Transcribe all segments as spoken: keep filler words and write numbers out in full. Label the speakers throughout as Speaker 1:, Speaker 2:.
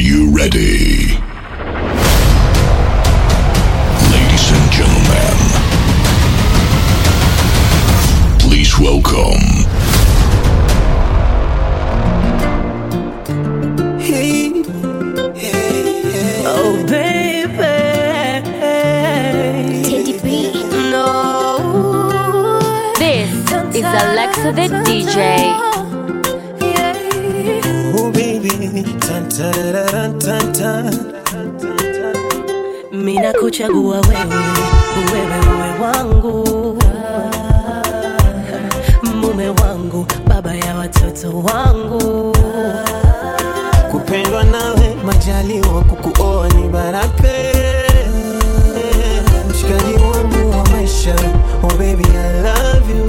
Speaker 1: you ready? Ladies and gentlemen, please welcome.
Speaker 2: Hey, hey, hey. Oh baby,
Speaker 3: Teddy B.
Speaker 2: no.
Speaker 3: This is Alexa the D J.
Speaker 2: Oh baby, tan tan tan tan. Mina kuchagua wewe, wewe uwe wangu, mume wangu, baba ya watoto wangu. Kupendwa nawe, majaliwa kukuoa ni baraka. Mshikaji wangu wa maisha, oh baby I love you.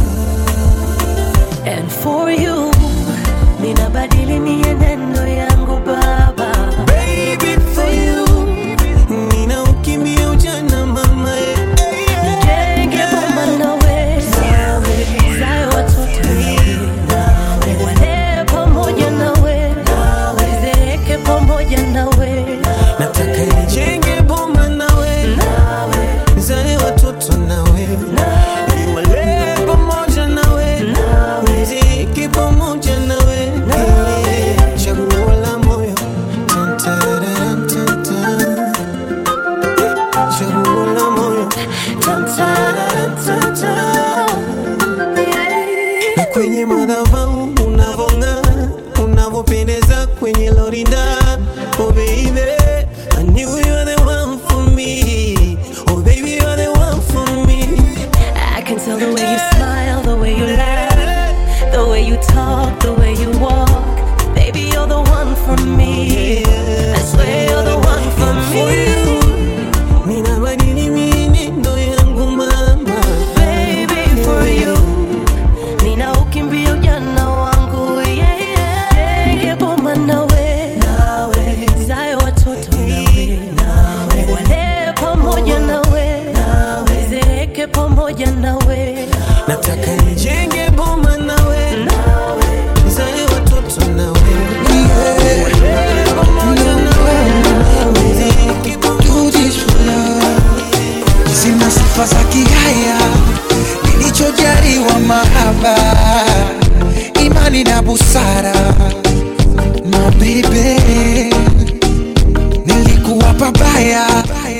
Speaker 2: And for you, ninabadili mienendo yangu baba. Baby for you, nina ukimbia ujana mama. Nijenge boma nawe, zae watoto nawe, wale pamoja nawe, zeeke pamoja nawe. Nataka nijenge boma nawe, zae watoto nawe, wale pamoja nawe, zeeke pamoja nawe. Chaguo la moyo, tan tan tan tan. Chaguo la moyo, tan tan tan tan. Na kwenye madhabahu unavong'aa, unavopendeza kwenye lorinda. Oh baby, I knew you were the one for me. Oh baby, you're the one for me. I can tell the way you smile, the way you laugh, the way you talk, the way you walk. Baby, you're the one for me. I swear you're the one for me. Nina badili mienendo yangu mama. Baby, for you. Nina ukimbia ujana wangu. Yeah, yeah. Nige boma nawe, zae watoto nawe, wale pamoja nawe, zeeke pamoja nawe. Nataka nijenge boma nawe, zae watoto nawe, wale pamoja nawe, zeeke pamoja.
Speaker 4: Do this for love. Sina sifa za kihaya, nilichojaliwa mahaba, imani na busara. My baby, nilikuwa pabaya.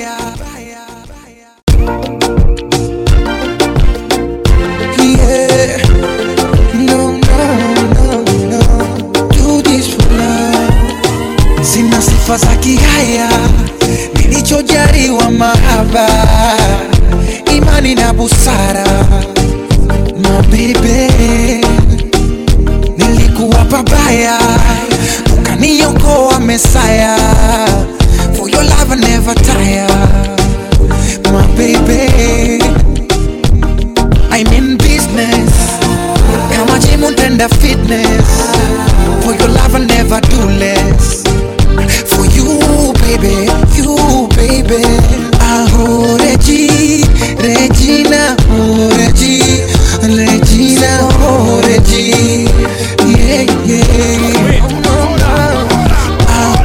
Speaker 4: Yeah, no, no, no, no. Do this for love. Sina sifa za kihaya, nilichojaliwa mahaba, imani na busara. My baby, nilikuwa pabaya, ukaniokoa Mesaya. For your love I never tire. My baby, I'm in business, kama gym and fitness. For your love I never do less. For you baby, you baby. Oh Regi, Regina, oh Regi, Regina, oh Regi. Yeah, yeah. Oh, no, no. Oh.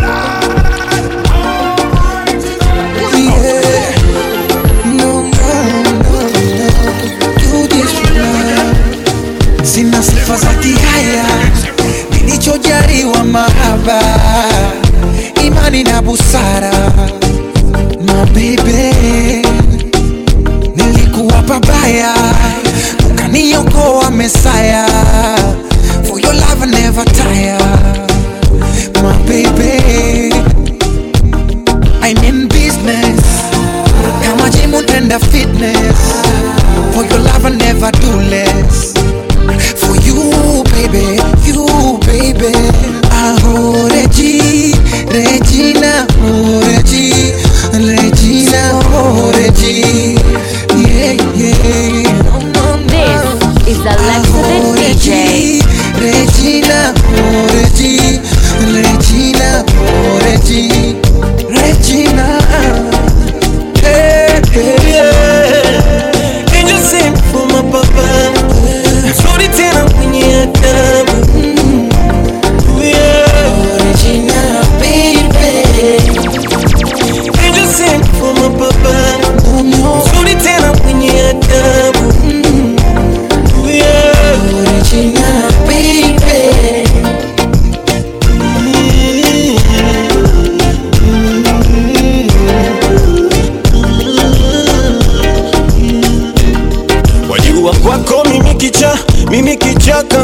Speaker 4: Yeah. No, no, no, no. Do this for love. Sina sifa za kihaya, nilichojaliwa mahaba, imani na busara. My baby, nilikuwa pabaya, ukaniokoa Mesaya. For your love I never tire. My baby, I'm in business, kama gym and fitness. For your love I never do less. For you baby, you baby. Oh Regi, Regina, oh Regi, Regina, oh Regi. Yeah, yeah.
Speaker 3: This is Alexa the D J.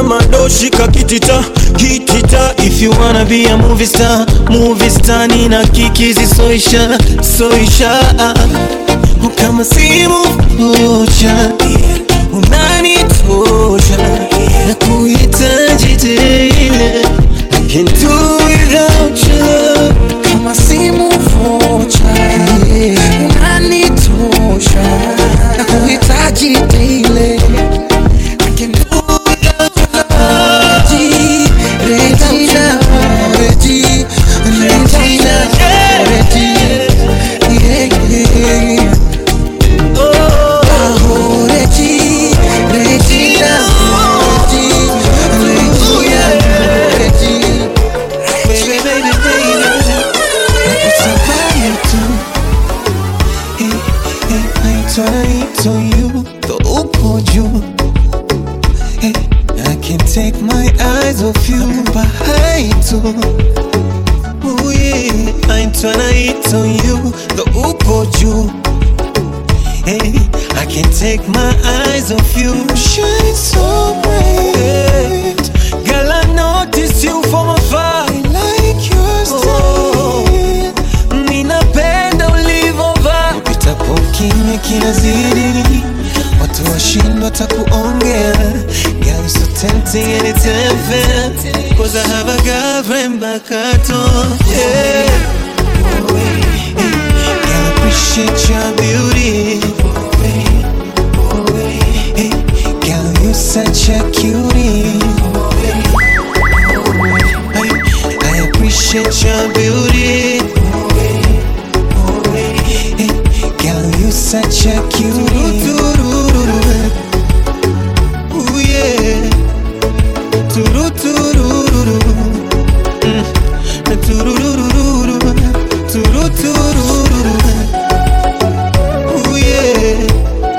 Speaker 2: madoshika kitita kitita. If you wanna be a movie star, movie star nina kikizi soisha soisha. Kama simu moja unanitosha na kuhitaji tele, I can't do without you.
Speaker 4: Kama simu moja unanitosha na kuhitaji tele, I can't do without you. Regina, Regina, Regina, Regina, yeah, yeah.
Speaker 2: Take my eyes off you, behind too. Ooh yeah, I ain't tryna hit on you, the uko you. Hey, I can't take my eyes off you. Shine so bright, girl. I notice you from afar. I like your style. Ninapenda ulivovaa. Upitapo kimya kinazidi, watu washindwa takuongea. Girl, you're so tempting and it's unfair, cause I have a girlfriend back at home. Yeah. Girl, I appreciate your beauty. Hey, girl, you're such a cutie. I, I appreciate your beauty. Hey, girl, you're such a cutie. Ooh yeah. Turu tururu, mm. Tururu, turu tururu. Ooh yeah.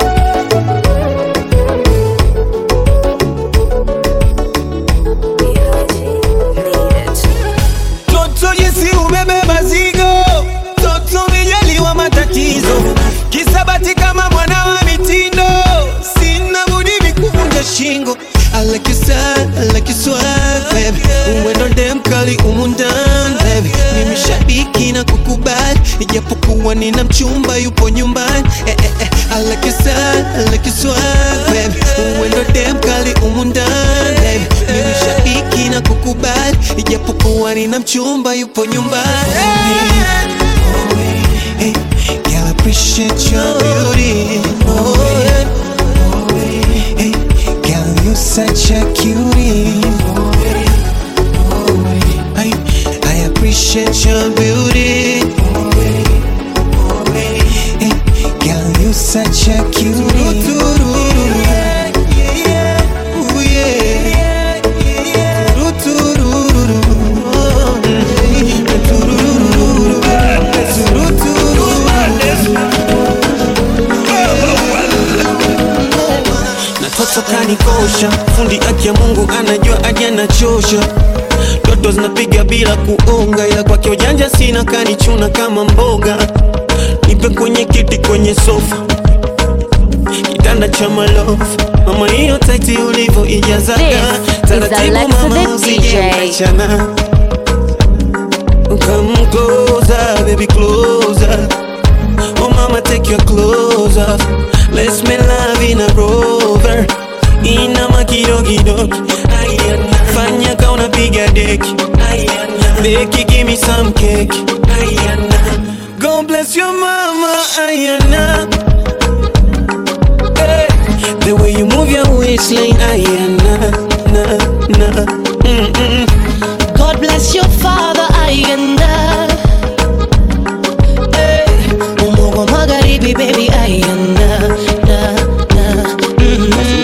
Speaker 2: Toto jinsi umebeba zigo, toto mijaliwa matatizo, kisabati kama mwana wa mitindo, sina budi mikuvunja shingo. I like your style, I like your swag, baby. Uwendo dem kali umundan, baby. Mimi shabiki na kukubali, ijapokuwa nina mchumba yupo nyumbani. Eh, eh, eh. I like your style, I like your swag, baby. Uwendo dem kali umundan, baby. Mimi shabiki na kukubali, ijapokuwa nina mchumba yupo nyumbani. Hey, girl, I appreciate your beauty. Oh, yeah. Hey, girl, you're such a cutie. I, I appreciate your beauty. Hey, girl, you're such a cutie. Ooh yeah. Toto kanikosha, fundi aki ya Mungu anajua aje anachosha. Toto zinapiga bila kuonga, ila kwake ujanja sina, kanichuna kama mboga. Nipe kwenye kiti kwenye sofa, kitanda cha malofu. Mama hiyo taiti ulivo ijazaga, taratibu mama usije mkachana. Come closer, baby closer. Oh mama, take your clothes off. Let's make love in a rover. Inama kidogidogi, fanya ka unapiga deki. Deki, give me some cake. God bless your mama, Ayana. Hey, the way you move your waistline, Ayana, na, na, mm, mm.
Speaker 5: God bless your father, Ayana. Hey, umogo magaribi, baby, Ayana, na, na, mm, mm.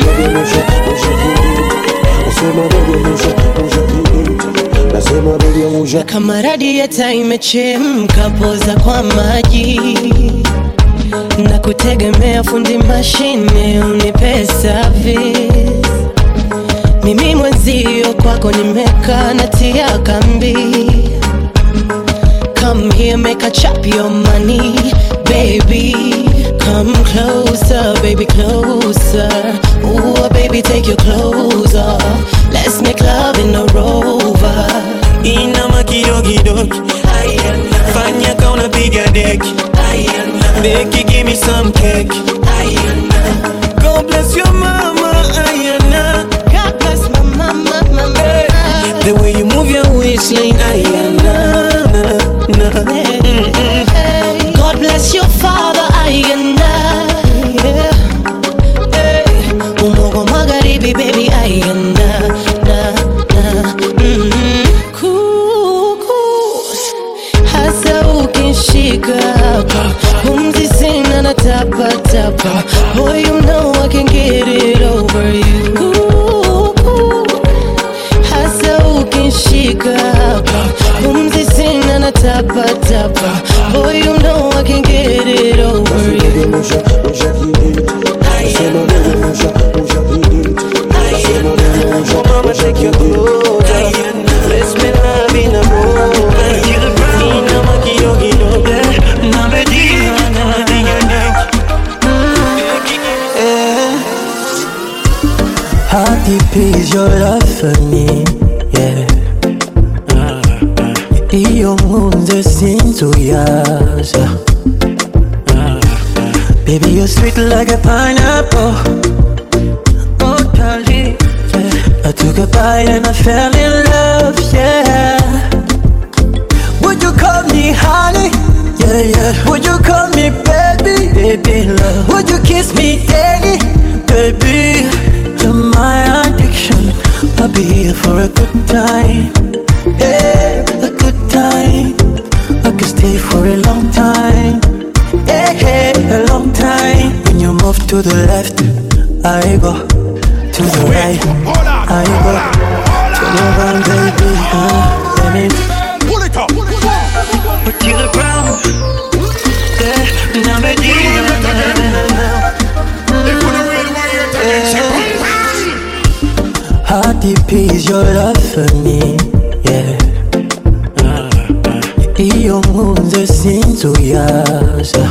Speaker 5: Kama radieta imechemka, poza kwa maji na kutegemea fundi mashine unipe service. Mimi mwenzio kwako nimekaa natia kambi. Come here, make a chop your money, baby. Come closer, baby, closer. Ooh, baby, take your clothes off. Let umenishika hapa, pumzi sina na tapa tapa. Boy, you know I can get it over you. Mama, take your clothes off. Let's make love in a row. Ina makio kidogo, na bedina na dinga.
Speaker 2: How deep is your love for me? Yeah. Iyo munze sinzuyaza. Baby, you're sweet like a pineapple. Oh, darling, yeah. I took a bite and I fell in love, yeah. Would you call me honey? Yeah, yeah. Would you call me baby? Baby, love. Would you kiss me daddy? Baby, you're my addiction. I'll be here for a good time. Yeah, a good time. I could stay for a long time. Yeah, yeah, a long time. When you move to the left, I go. To the right, I go. Turn around, baby, huh? Let me pull it up, pull it up. Put you the ground. Yeah, now me deep. How deep is your love for me? Yeah. Iyo munze sinzuyaza.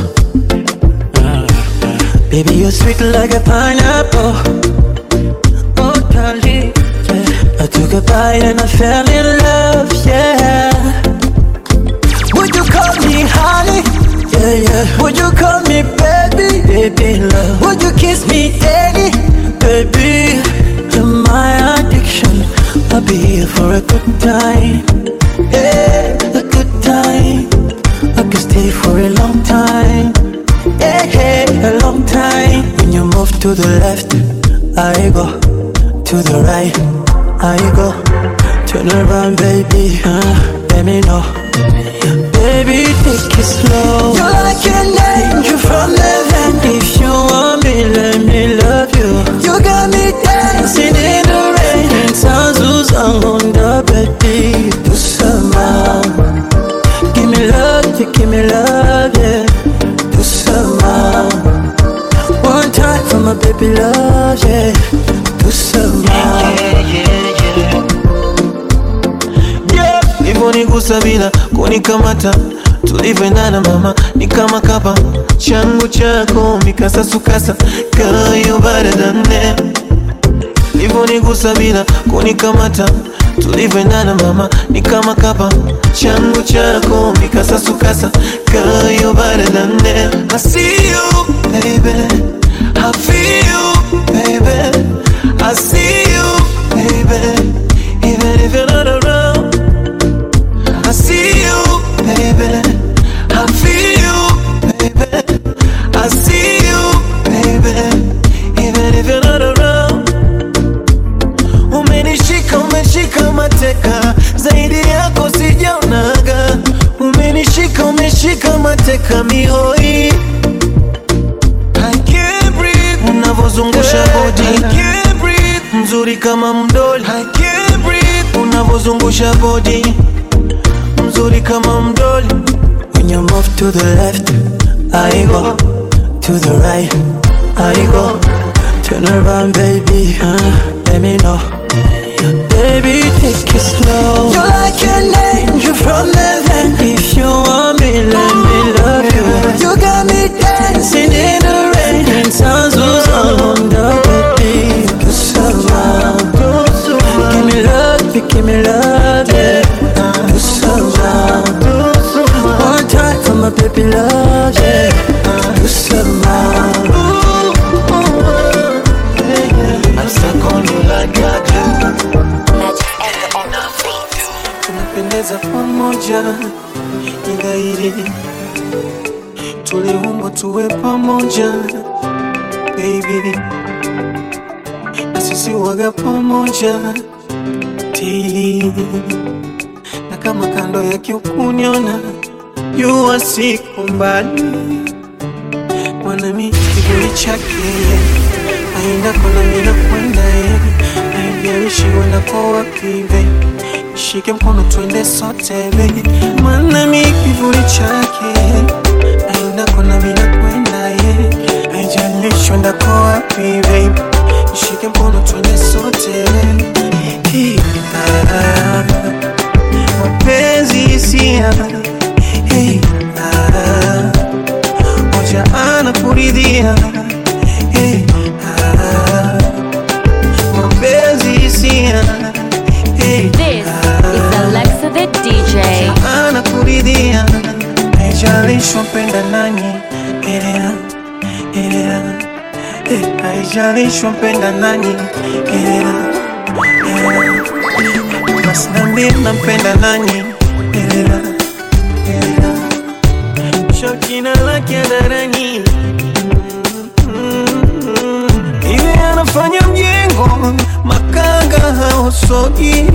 Speaker 2: Baby, you're sweet like a pineapple. Oh, darling, yeah. I took a bite and I fell in love, yeah. Would you call me honey? Yeah, yeah. Would you call me baby? Baby, love. Would you kiss me daddy? Baby, you're my addiction. I'll be here for a good time. Yeah, a good time. I could stay for a long time. Yeah, yeah, a long time. When you move to the left, I go. To the right, I go. Turn around, baby, huh? Let me know. Baby, take it slow. You're like an angel from heaven. If you want me, let me love you. You got me dancing in the rain. And sounds who's on the bed. Do some. Give me love, you give me love, yeah. Do some. One time for my baby love, yeah. Do some. Yeah, yeah, yeah. Yeah, hivyo nigusa bila kunikamata. Tulivyoendana mama, ni kama kapa. Changu chako, mikasa sukasa. Girl, you better than them. Hivyo nigusa bila kunikamata. Tulivyoendana mama, ni kama kapa. Changu chako, mikasa sukasa. Girl, you better than them. I see you, baby. I feel you, baby. I see you, baby. Even if you're not around. I see you, baby. I feel you, baby. I see you, baby. Even if you're not around. Umenishika, umeshika mateka. Zaidi yako sijaonaga. Umenishika, umeshika mateka mihoi. I can't breathe. Unavozungusha body. I can't breathe. Mzuri kama mdoli. I can't breathe. Unavozungusha body. Mzuri kama mdoli. When you move to the left, I go. To the right, I go. Turn around, baby, huh? Let me know. Baby, take it slow. You're like an angel from heaven. If you want me, let me love you. You got me dancing in the rain. And sounds who's on the baby. Do some. Give me love, you give me love, yeah. Do some. One time for my baby love, yeah. Do some. I'm stuck on you like I do. Tunapendeza pamoja, ni dhahiri. Tuliumbwa tuwe pamoja, baby. Na sisi waga pamoja, tili. Na kama kando yake ukuniona, yuwa siku mbali. Mwanami kiburi chake, aenda kona mina kwenda ye. Haijalishi wenda kwa wapi, baby. shike mkono twende sote baby, maana mimi kivuli chake aina kona bila kwenda ye, haijalishi ndako wapi baby, shike mkono twende sote hey, ah, mapenzi hisia hey, ah, moja anakuridhia hey, ah, mapenzi hisia hey,
Speaker 3: This is Alexa the D J.
Speaker 2: anakuridhia haijalishi mpenda nani elea elea eh, haijalishi mpenda nani elea elea basi nambie nampenda nani elea elea shokina lake darani ile anafanya mjengo makanga hausogi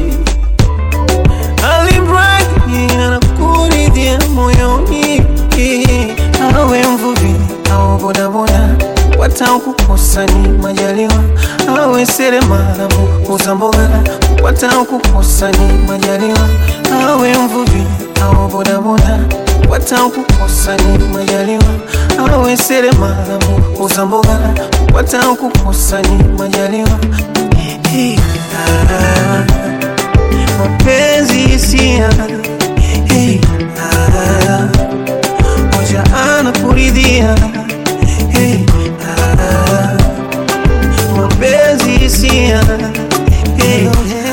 Speaker 2: alimradi anakuridhia moyoni, awe mvuvi au bodaboda watakukosa ni majaliwa, awe seremala muuza mboga watakukosa ni majaliwa, awe mvuvi au bodaboda watakukosa ni majaliwa, awe seremala muuza mboga watakukosa ni majaliwa hey, ah, mapenzi hisia hey, ah, moja anakuridhia hey, ah, mapenzi hisia hey, moja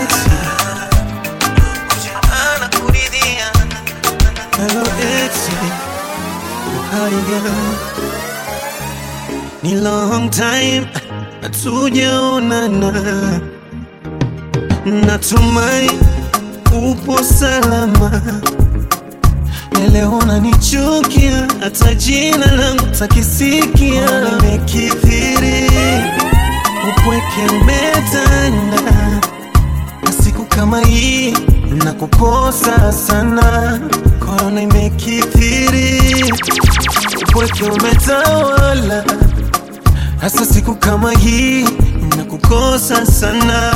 Speaker 2: anakuridhia hello it's ni long time hatujaonana, natumai upo salama, leo unanichukia hata jina langu takisikia, nimekithiri upweke umetanda, na siku kama hii nakukosa sana, korona imekithiri upweke umetawala, hasa siku kama hii nakukosa sana.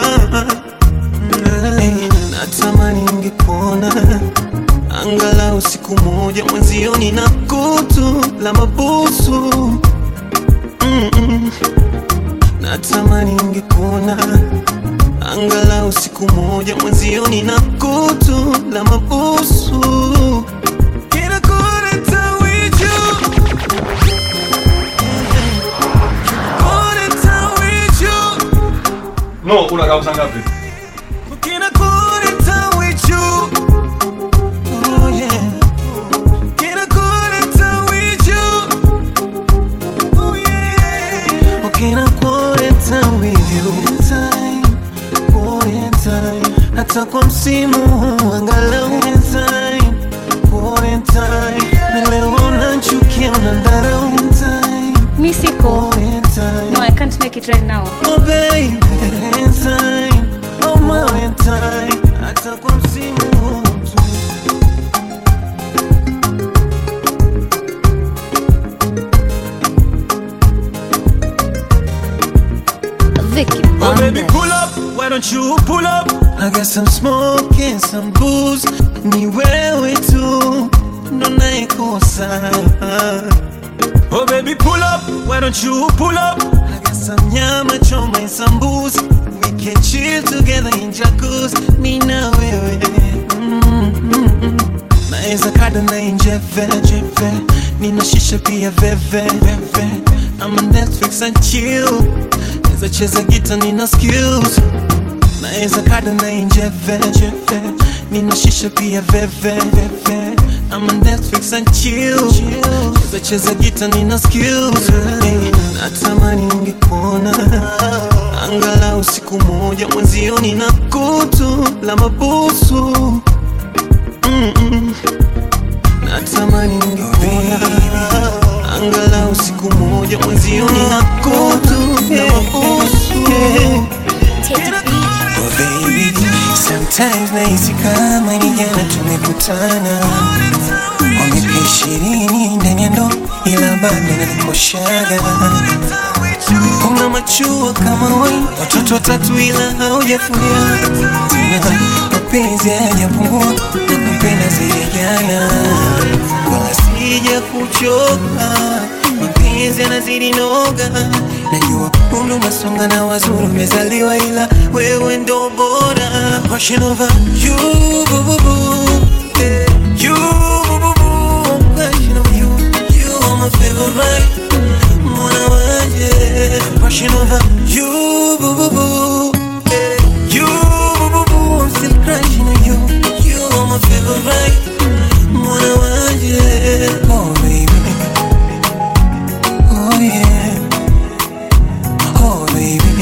Speaker 2: Hey, natamani ningekuona angalau siku moja mwenzioni na kutu la mabusu mm -mm. Natamani ningekuona angalau siku moja mwenzioni na kutu la mabusu. Kila kureta wichu kureta wichu
Speaker 6: no, una causa ngapi?
Speaker 2: Kila kureta wichu oh yeah. Kila kureta wichu oh yeah. Kila kureta wichu time, hata kwa msimu angalau time, time, na leo unanchukia unandharau time,
Speaker 3: Misiko. No, I can't make it right now.
Speaker 2: Oh baby, time, oh my time, hata kwa msimu
Speaker 3: Vicky
Speaker 2: oh baby, pull up, why don't you pull up? I got some smoke and some booze, ni wewe tu ndo naikosa. Oh baby, pull up, why don't you pull up? I got some nyama choma and some booze, we can chill together in jacuzzi, mi na wewe mm-hmm. Naeza kada na inje veje ve, nina shisha pia veve veve, I'm on Netflix and chill, naeza cheza gita nina skills, naeza kada na inje veje ve, nina shisha pia veve veve, I'm on Netflix and chill, naeza cheza gita nina skills hey, natamani ningekuona angalau siku moja mwenzioni na kutu la mabusu mm -mm. Natamani ningekuona angalau siku moja mwenzioni na kutu la mabusu oh baby, sometimes nahisi kama ni jana tumekutana, miaka ishirini ndani ya ndoa ila bado nanikoshaga. Una machua kama wai, watoto watatu ila haujafulia tena, mapenzi hayajapungua, nakupenda zaidi ya jana, wala sija kuchoka, mapenzi yanazidi noga. Najua umri umesonga na wazuri umezaliwa, ila wewe ndo bora. Passion over you, boo boo boo. Yeah. You, boo boo boo. Passion over you, you are my favorite. Mwana wanje. Passion over you, boo boo boo. Yeah. You, boo boo boo. I'm still crushing on you. You are my favorite. Mwana wanje. Oh baby, oh yeah. Oh baby,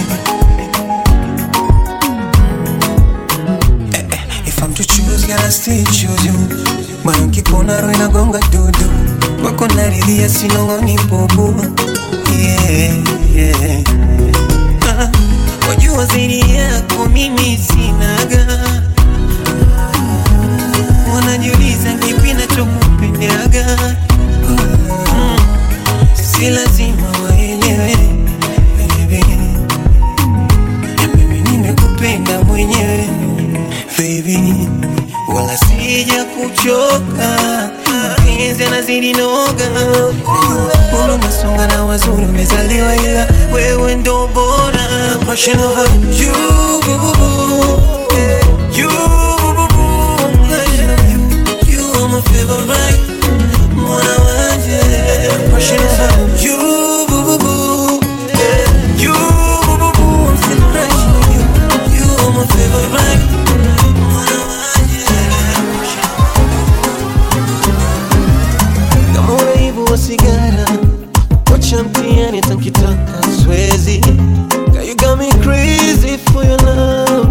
Speaker 2: eh, eh, if I'm to choose, gotta still choose you. Moyo nkipona roho inagonga dudu, wako naridhia sinong'oni bubu. Yeah, yeah. Ah, wajua zaidi yako mimi sinaga, wanajiuliza kipi nachokupendaga. Mm, si lazima waelewe kupenda mwenyewe baby, wala sija kuchoka, mapenzi yanazidi noga. Ulu masonga na wazuri umezaliwa, ila wewe ndo bora. Passion over you, boo boo boo. You, boo boo boo. Passion over you, you are my favorite. Mwana wanje. Passion over you, boo boo boo. You, boo boo boo. I'm still crushing on you. You are my favorite. Mwana wanje. Kama uraibu wa sigara, wacha mtiani tankitaka swezi. God, you got me crazy for your love.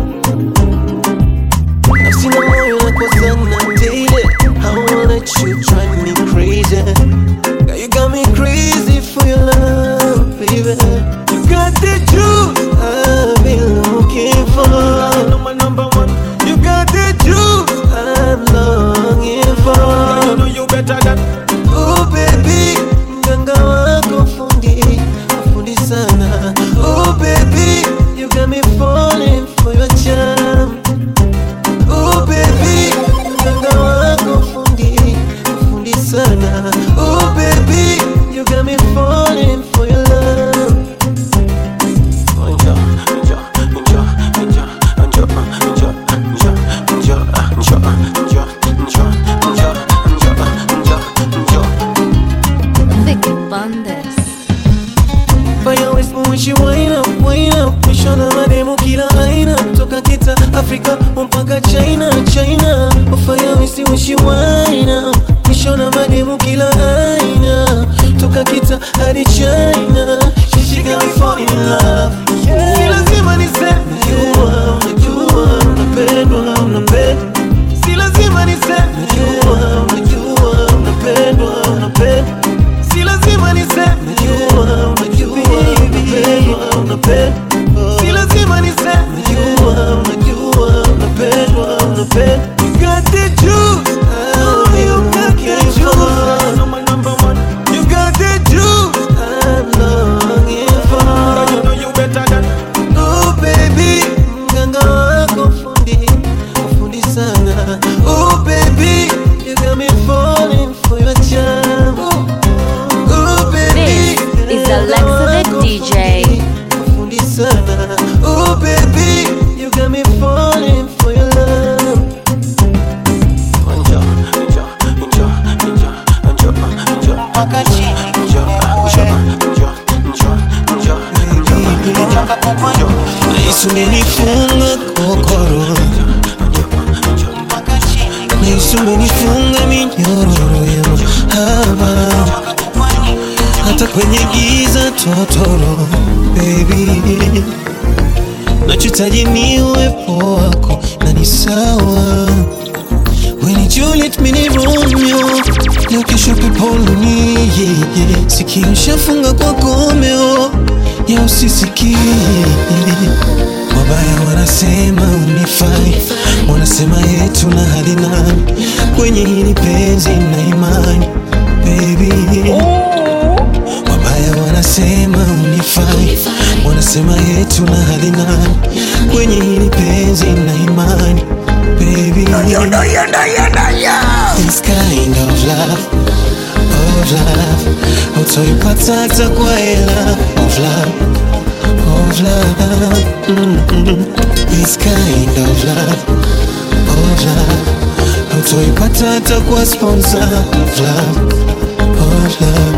Speaker 2: I've seen a moyo na kwa sana daily. I won't let you drive me crazy. God, you got me crazy for your love, baby. You got the juice I've been looking for. I know my number one. You got the juice I'm longing for. You know you better than. Oh baby, mganga wako fundi, fundi sana. Oh baby, you got me falling for your charm. Oh baby, mganga wako fundi, fundi sana. Oh baby, you got me falling for your love.
Speaker 3: Vicky Bandes.
Speaker 2: Fire West mwishi wind up, wind up. Mishona mademu kila aina, toka kita Afrika mpaka China, China. Fire West mwishi wind up. Mishona mademu kila aina, toka kita hadi China. She got me falling in love. Si lazima niseme jua, unajua unapendwa, unapendwa. Si lazima niseme jua, unajua unapendwa, unapendwa. Si lazima niseme jua, unajua unapendwa, unapendwa. Si lazima niseme jua, unajua unapendwa, unapendwa. You got the juice, oh you got the juice. I know my number one. You got the juice I'm longing for. You know you better than. Oh baby, mganga wako fundi, fundi sana. Oh baby, you got me falling for your charm. Oh baby,
Speaker 3: This is Alexa the D J.
Speaker 2: fundi sana. Oh baby, you got me falling for your love. Mpaka chini Naisu menifunga kokoro, Naisu menifunga minyororo ya mahaba, hata kwenye giza totoro, baby. Nachohitaji ni uwepo wako na ni sawa. When ni Juliet mini Romeo, leo kesho peponi, yeah, yeah. Sikio shafunga kwa komeo, ya usisikie. Wabaya wanasema unifai, wanasema yetu na hadi nani, kwenye hili penzi na imani, baby. Wabaya wanasema unifai, wanasema yetu na hadi nani, kwenye hili penzi na imani, baby.
Speaker 4: Yanda, yanda, yanda, yeah.
Speaker 2: This kind of love, of love, autoipata hata kwa hela. Of love, of love, mm-mm. This kind of love, of love, autoipata hata kwa sponsor. Of love, of love.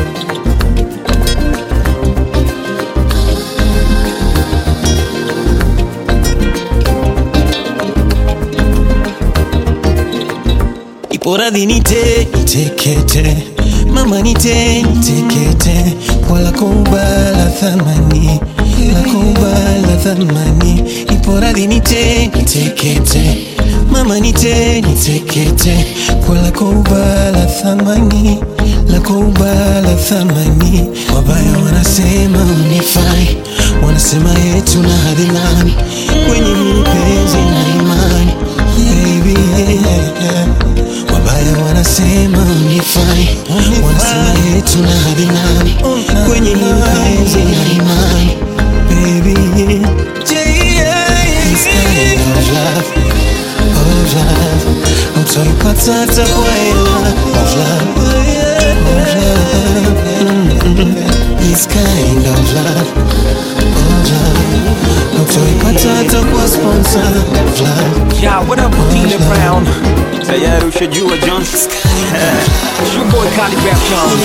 Speaker 2: Poradhi nite, nitekete, mama nite, nitekete, wala kubala thamani, la kubala thamani. Poradhi nite, nitekete, mama nite, nitekete, wala kubala thamani, la kubala thamani. Wabaya wanasema unifai, wanasema yetu na hadhi nani, kwenye mpenzi na imani, baby yeah. Wabaya wanasema unifai, wanasema yetu na hadhi nani, kwenye mpenzi na imani, baby yeah. This kind of love, of love, autoipata hata kwa hela. Of love, of love, mm-mm. This kind of love, of love, autoipata hata kwa sponsor. Of love.
Speaker 7: Yeah, what up, Tina Brown? Tayari ushajua Jones. It's your boy Kali Rap Jones.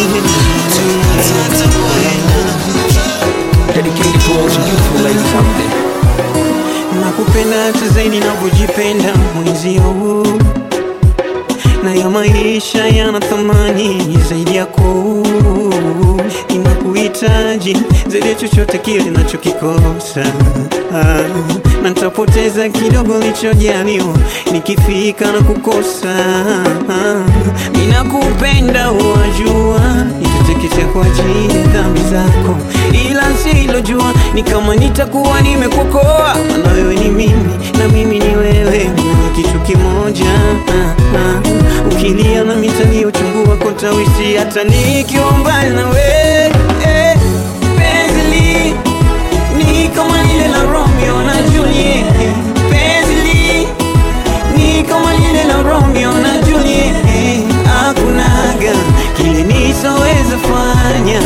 Speaker 7: Dedicated to all the beautiful ladies out there.
Speaker 2: Nakupenda hata zaidi navyojipenda mwenzio, na ya maisha yana thamani zaidi yako. Ninakuhitaji zaidi ya chochote kile ninachokikosa, ah, na nitapoteza kidogo lichojaliwa nikifika na kukosa. ah, Ninakupenda wajua, nitateketea kwa ajili ya dhambi zako, ila silojua ni kama nitakuwa nimekuokoa. Maana wewe ni mimi na mimi ni wewe, na kitu kimoja. ah, ah, Ukilia na mitalio uchungu wako tawisi, hata nikiwa mbali na wewe. eh, Penzi ni kama lile la Romeo na Juliet. Penzi ni kama lile la Romeo na Juliet. Hakunaga kile nisoweza fanya,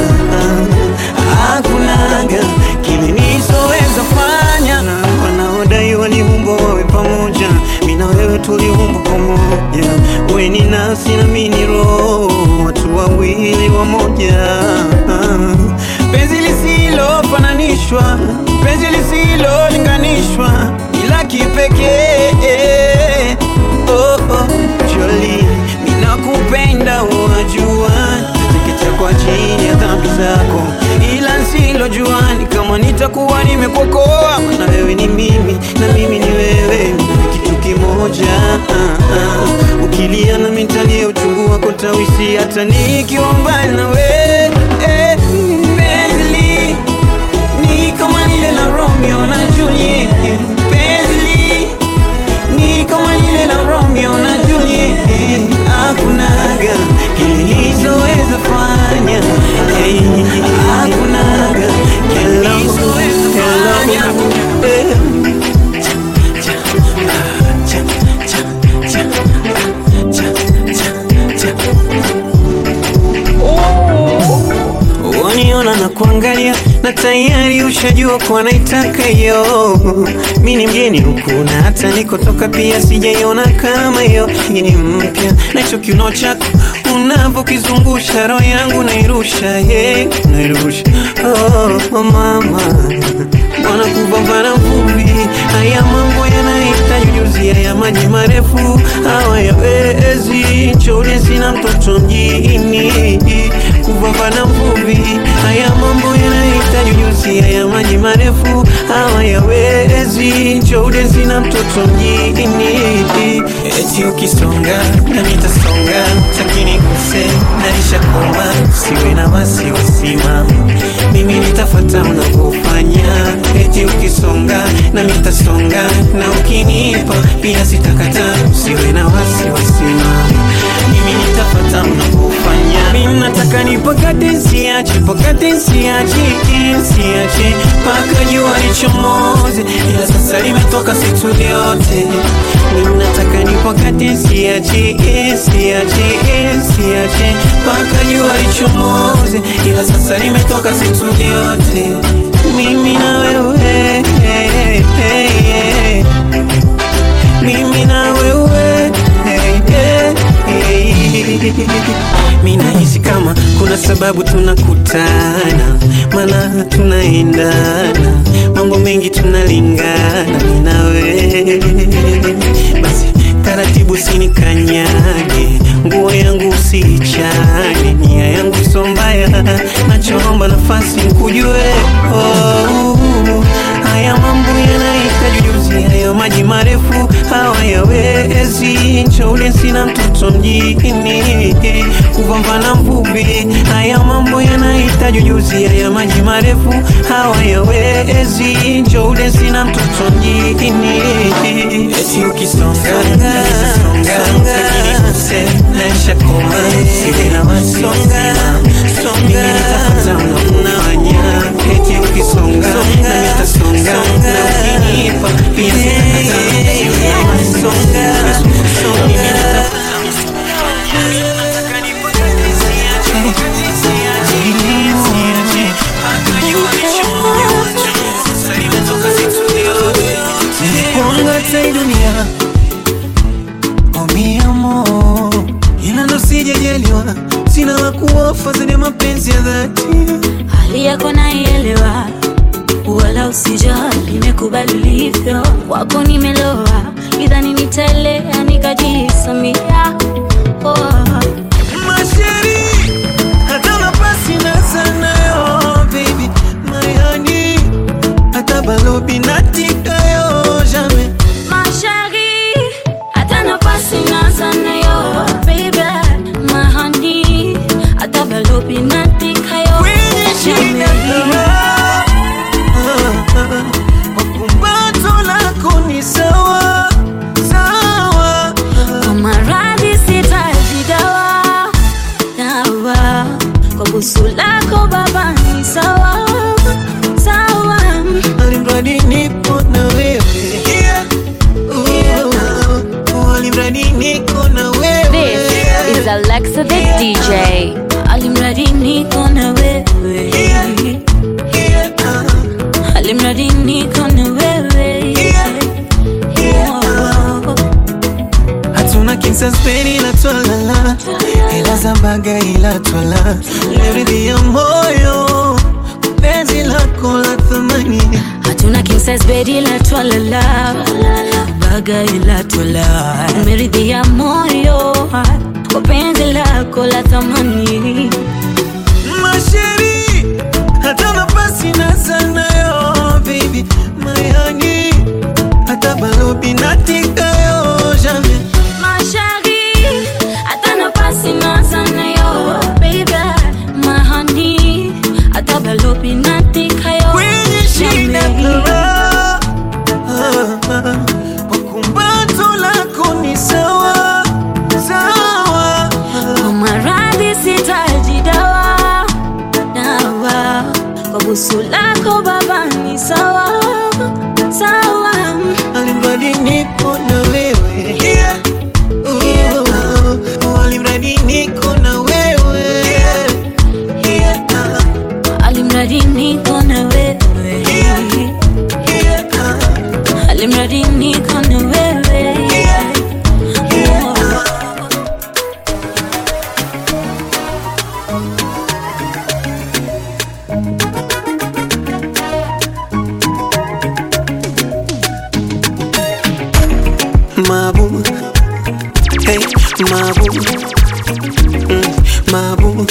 Speaker 2: hakunaga kile nisoweza fanya. Wanaodai waliumbwa wawe pamoja, mimi na wewe tuliumbwa pamoja. Wewe ni nafsi na mimi ni roho, watu wawili wamoja. Penzi lisilofananishwa, penzi lisilolinganishwa, ila kipekee. Oh oh, Jolie, mimi nakupenda wajua, nitateketea kwa ajili ya dhambi zako, ila silojua ni kama nitakuwa nimekuokoa. Maana wewe ni mimi na mimi ni wewe, kitu kimoja. ah, ah. Ukilia na mitalia uchungu wako tawisi, hata nikiwa mbali na wewe. eh, Penzi ni kama lile la Romeo na Juliet. Penzi ni kama lile la Romeo na Juliet. Hakunaga kile nisoweza fanya, hey, hakunaga kile nisoweza fanya. Waniona na kuangalia na tayari ushajua kwa naitaka hiyo. Mimi ni mgeni huku na hata nikotoka pia sijaiona kama hiyo. Hii ni mpya na hicho kiuno chako unavokizungusha, roho yangu nairusha, hey, nairusha. Oh, oh mama, wana kupambana mvumbi, haya mambo yanahitaji ujuzi, haya maji marefu hawayawezi. Chole sina mtoto mjini, kupambana mvumbi, haya mambo yanahitaji ujuzi, haya maji marefu hawayawezi. Chole sina mtoto mjini, eti ukisonga na nitasonga, takini kuse na nishakoma, siwe na wasiwasi mama, mimi nitafuata unapofanya. Eti ukisonga na nitasonga, na ukinipa pia sitakata, siwe na wasiwasi mama, mimi nitafuata unapofanya. Mimi nataka nipakate siache, pakate siache, siache paka jua lichomoze, ila sasa limetoka situ yote. Mimi nataka nipakate siache, siache, siache paka jua lichomoze, ila sasa limetoka situ yote. Mimi na wewe, hey, hey, hey. Mimi na wewe, hey, hey, hey. Mimi nahisi kama kuna sababu tunakutana, maana tunaendana, mambo mengi tunalingana. Mimi na wewe, basi taratibu usinikanyage, nguo yangu usiichane, nia yangu sio mbaya, nachoomba nafasi nikujue. Oh, haya mambo yanahitaji ujuzi, hayo maji marefu hawayawezi. Nchaule sina mtoto mjini, kupambana mvuvi. Haya mambo yanahitaji ujuzi, haya maji marefu hawayawezi. Nchaule sina mtoto mjini. Eti ukisonga songa naisha koma, sina wasonga songa na wanya. Eti ukisonga na nitasonga, na ukinipa pia sina wasonga songa. Hii dunia, oh mi amor, ila ndo sijajaliwa, sina la kuofa zaidi ya mapenzi ya dhati.
Speaker 3: Hali yako naielewa, wala usijali, nimekubali ulivyo, wako nimeloa, idhani nitaelea nikajisamia. Oh,
Speaker 2: Masheri, hata nafasi na sana yo, baby, my honey, hata balobi natika yo, jamais.
Speaker 3: Mashari, hata nafasi na sana yo, baby, my honey, hata balobi natika yo, jamais.
Speaker 2: Wakumbato lako ni sawa, sawa.
Speaker 3: Kwa maradhi sitaji dawa, dawa. Kwa busu lako baba ni sawa, sawa.
Speaker 2: Alimradi nipo na wewe, oh, alimradi niko na wewe.
Speaker 3: This is Alexa the D J. Alimradi niko na wewe, alimradi niko na wewe.
Speaker 2: Hatuna kinsa speni la twalala, ila zambaga ila twala. Leridhi ya moyo, penzi lako la thamani.
Speaker 3: Hatuna king size bed ila twalala, baga ila twala. Meridhi ya moyo, penzi lako la thamani.
Speaker 2: Masheri, hata nafasi na sana yo, baby, my honey, hata balobi natika yo, jamais.
Speaker 3: Mashari, hata nafasi na sana yo, baby, my honey, hata balobi natika yo,
Speaker 2: kwenye shida kura, wakumbato lako ni sawa, sawa.
Speaker 3: kwa maradhi sitaji dawa, dawa. Kwa busu lako baba ni sawa, sawa.
Speaker 2: Alimradi nipo na wewe, oh, alimradi niko na wewe,
Speaker 3: Alimradi niko na wewe, alimradi niko na wewe.
Speaker 2: Mabu, hey, mabu, mm, mabu,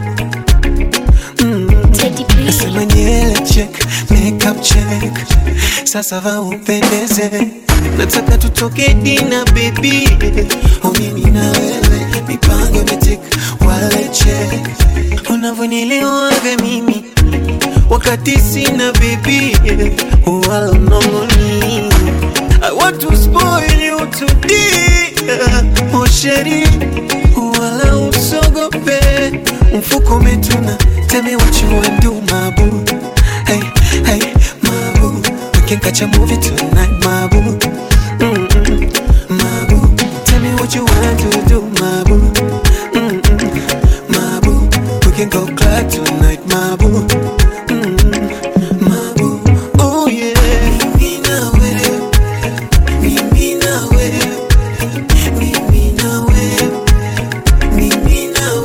Speaker 2: mm. Nasema nyele check, makeup check, sasa va upendeze. Nataka tutoke dina baby, oh mimi na wewe, mipango imetik, wale check. Unavyonielewaga mimi, wakati sina baby, wala mnongoni. I want to spoil you today, oh sheri, wala usogope, mfuko umetuna. Tell me what you wanna do, my boo. Hey, hey, my boo. We can catch a movie tonight, my boo. Mm-mm, my boo. Tell me what you wanna do, do, my boo. Mm-mm, my boo. We can go club tonight, my boo. Mm-mm, my boo. Oh yeah. Me now, me, me now, me, me now, me, me now,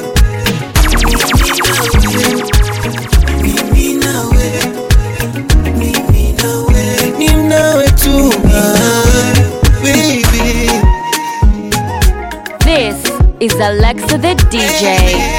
Speaker 3: This is Alexa the D J.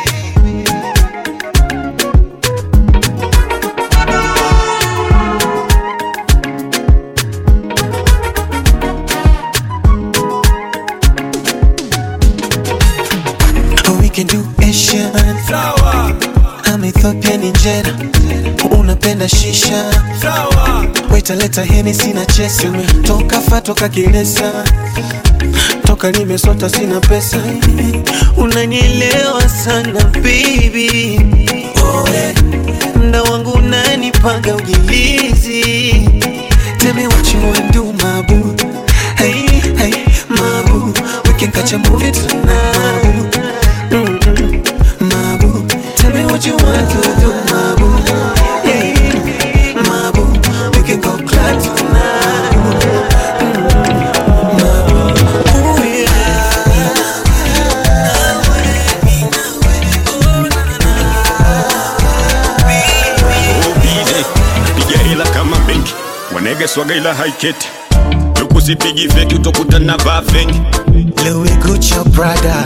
Speaker 2: We can do Asian.
Speaker 6: Sawa.
Speaker 2: I'm Ethiopian injera. Unapenda shisha.
Speaker 6: Sawa.
Speaker 2: Waita leta Hennessy na chesa. Toka fa toka kilesa. Toka nimesota sina pesa. Unanielewa sana baby. Oh, yeah. Mda wangu unanipanga ujilizi. Tell me what you wanna do, my boo. Hey, hey, my boo. We can catch a movie tonight. Mm-mm, my boo. Tell me what you want to do, my boo. Yeah, my boo. We can go club tonight. Mm-mm, my boo. Oh yeah.
Speaker 8: Obize, piga hela kama benki. Wanege swaga ila haiketi. Ukusipigi feki utokuta na vaa fengi.
Speaker 2: Louis Gucci brother.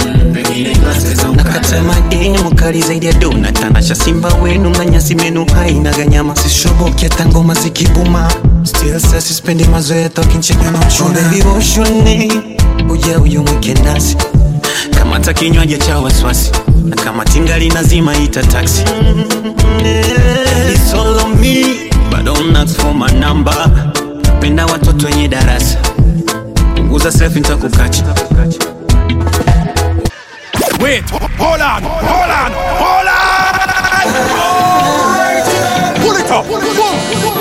Speaker 2: Nakata madini mukali zaidi ya dona. Tanasha simba wenu manyasi menu haina ganyama. Sishobokia tangoma zikibuma. Still says sispendi mazoea talking chicken on chuna. Baby woshuni uja uyu mwike nasi. Kama takinywaji cha waswasi. Na kama tingali nazima ita taxi. It's all on me, but don't ask for my number. Penda watoto wenye darasa. Punguza selfie nitakukacha.
Speaker 6: Wait, hold on, hold on, hold on! Pull it up! Pull it up!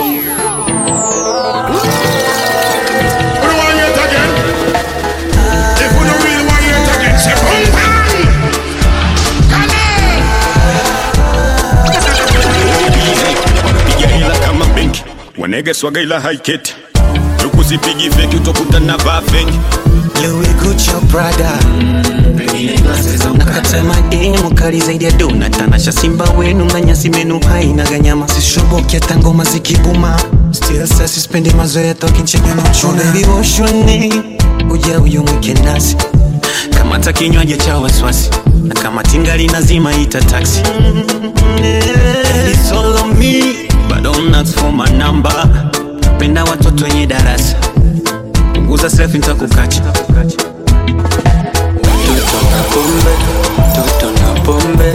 Speaker 6: We don't want it again. If we don't really want it again, say boom bang! Come
Speaker 8: Obize, piga hela kama benki. Wanege swaga ila haiketi. Ukusipigi feki utokuta na vaa fengi.
Speaker 2: Louis Gucci brother. Nakata madini mukali zaidi ya dona. Tanasha simba wenu manyasi menu haina ganyama. Sishobokia tangoma zikibuma. Still says sispendi mazoea talking chicken on chuna. Baby woshuni uja uyu mwike nasi. Kama takinywaji cha waswasi. Na kama tingali nazima ita taxi. It's all on me, but don't ask for my number. Penda watoto wenye darasa. Punguza selfie nitakukacha.
Speaker 9: Toto na pombe, toto na pombe,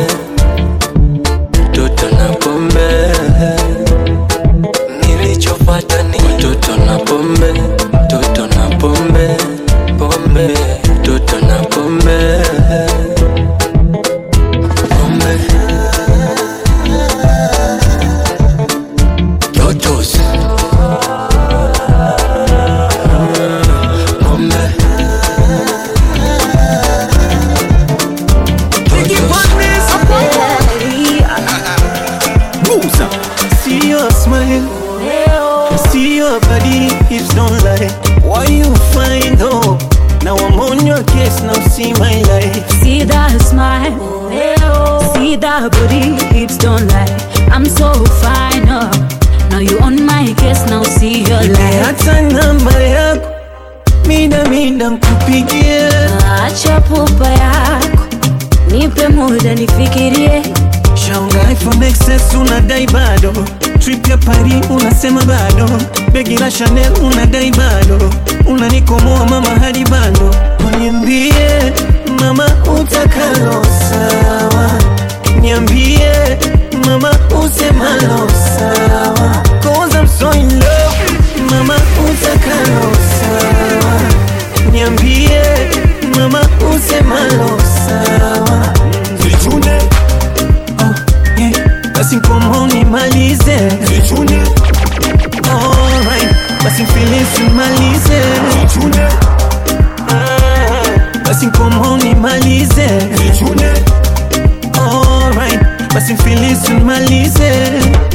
Speaker 9: toto na pombe. Nilichopata ni toto na pombe, toto na pombe, pombe, toto na pombe, pombe. Totos.
Speaker 2: See your smile, see your body, hips don't lie. Why you find hope? Now I'm on your case, now see my life.
Speaker 3: See that smile, see that booty, hips don't lie. I'm so fine, oh. Now you on my case, now see your life.
Speaker 2: Hata namba yako, mida mida nkupigie.
Speaker 3: Acha pupa yako, nipe muda nifikirie.
Speaker 2: Shaunga iPhone X S unadai bado. Trip ya Paris unasema bado. Begi la Chanel unadai bado. Unanikomoa mama hadi bando. Niambie mama utakalo sawa. Niambie mama usemalo sawa. Cause I'm so in love. Mama utakalo sawa. Niambie mama usemalo sawa. nimalize. Basi komo nimalize. Alright, basi mfilisi nimalize.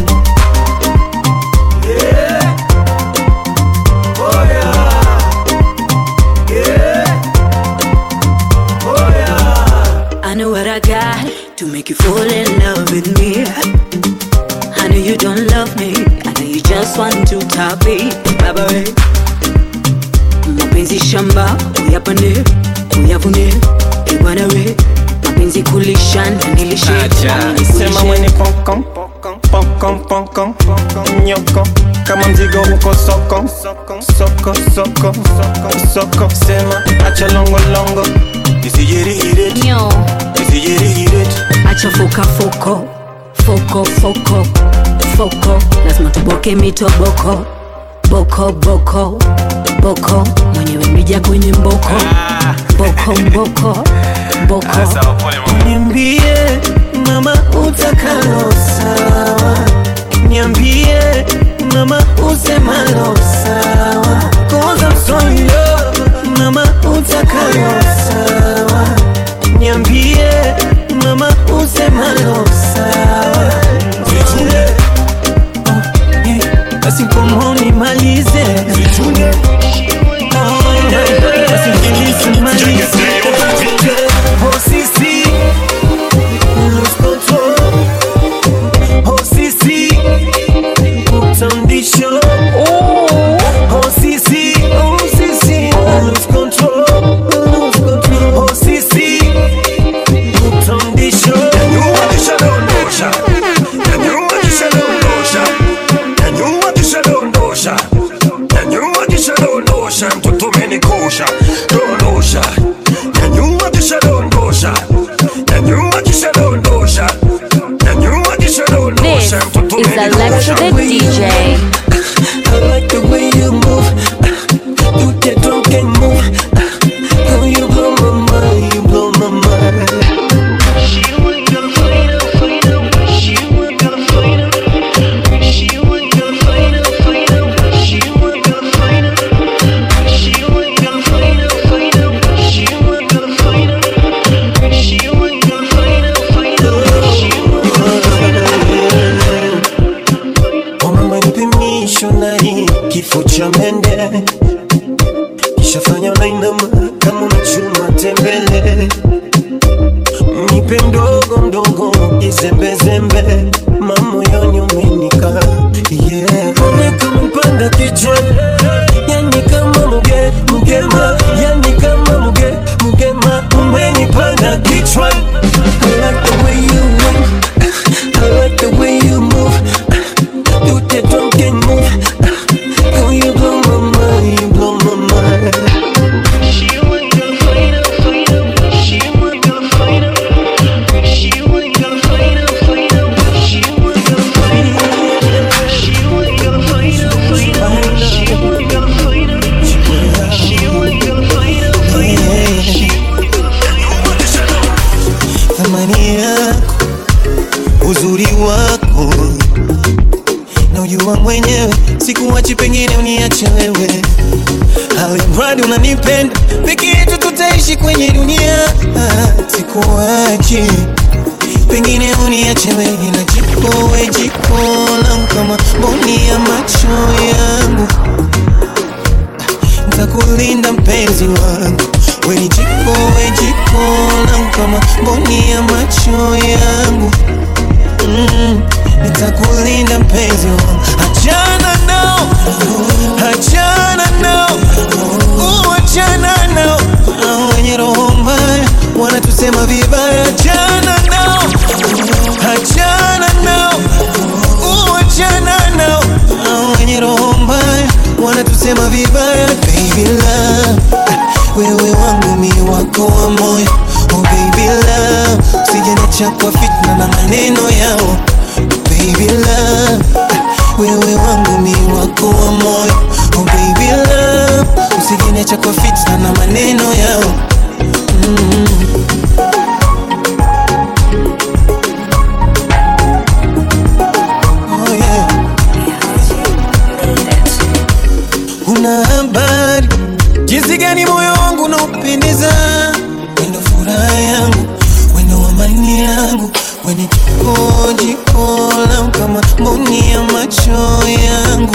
Speaker 3: I know what I got to make you fall in love with me. I know you don't love me, I know you just want to top it. Baba we, mapenzi shamba, uyapande, uyavune, ibwana we. Mapenzi kulisha na nilishe.
Speaker 7: Sema mwenye pokon, pokon, pokon, pokon, pokon, nyoko. Kama mzigo uko soko, soko, soko, soko, soko, soko. Sema acha longo longo. Isijiri hirit,
Speaker 3: Nyo
Speaker 7: isijiri hirit.
Speaker 3: acha foka foko, foko foko, foko. Lazima tuboke mito boko, boko boko, boko. Mwenyewe mija kwenye mboko, boko mboko, boko.
Speaker 2: Niambie mama utakalo sawa, niambie mama usemalo sawa. Cause I'm so in love, mama utakalo sawa, niambie mama usemalo sawa. Basi komo nimalize. Basi mfilisi nimalize. Oh Sisi, lose control. Oh Sisi, put on the show. Oh Sisi, oh Sisi, lose control, lose control. Oh Sisi, put on the show.
Speaker 6: You want the shadow notion? And you want the shadow notion? And you want the shadow notion? And you want the shadow notion? To too many kosher, no notion. And you want the shadow notion? And you want the shadow notion? And you want the shadow
Speaker 3: This
Speaker 6: notion? To too
Speaker 3: is
Speaker 6: many
Speaker 3: Alexa the
Speaker 6: kosher.
Speaker 3: D J.
Speaker 2: I like the way you move. You get drunk and move. Girl, you blow my mind, you blow my mind. Missionary, kifo cha mende kishafanya unainama kama unachuma tembele. Nipe mdogo mdogo izembezembe, mamoyoni umenika. Yeah, kama kama mpanda kichwani, yani kama muge mugema, yani kama muge mugema, umenipanda kichwani. I like the way you move, I like the way you move. You the drunken move. Girl, you blow my mind, you blow my mind. She ain't gonna fight up, fight up. She ain't gonna fight up. She ain't gonna fight up, fight up. She ain't gonna fight up. She ain't gonna fight up, fight up. She ain't gonna fight up. She ain't gonna fight up, fight up. She ain't gonna fight up. Thamani yako, uzuri wako na ujua mwenyewe, sikuachi pengine uniache wewe. Alimradi unanipenda, peke yetu tutaishi kwenye dunia. Sikuachi pengine uniache wewe, na jiko we jiko langu kama mboni ya macho yangu. Nitakulinda mpenzi wangu, we ni jiko we jiko langu kama mboni ya macho yangu. Mm, nitakulinda mpenzi wangu. Achana nao, achana nao, uachana nao. Hao wenye roho mbaya wanatusema vibaya. Achana nao, achana nao, uachana nao. Hao wenye roho mbaya wanatusema vibaya. Baby love, wewe wangu mi wako wa moyo. Oh baby love, usijeniacha kwa fitna na maneno yao. Baby love, wewe wangu mi wako wa moyo. Oh baby love, usijeniacha kwa fitna na maneno yao. Mm-hmm. Oh yeah. Una habari yani moyo wangu unaupendeza. Wendo furaha yangu, wendo amani yangu, wendo jiko jiko langu kama mboni ya macho yangu.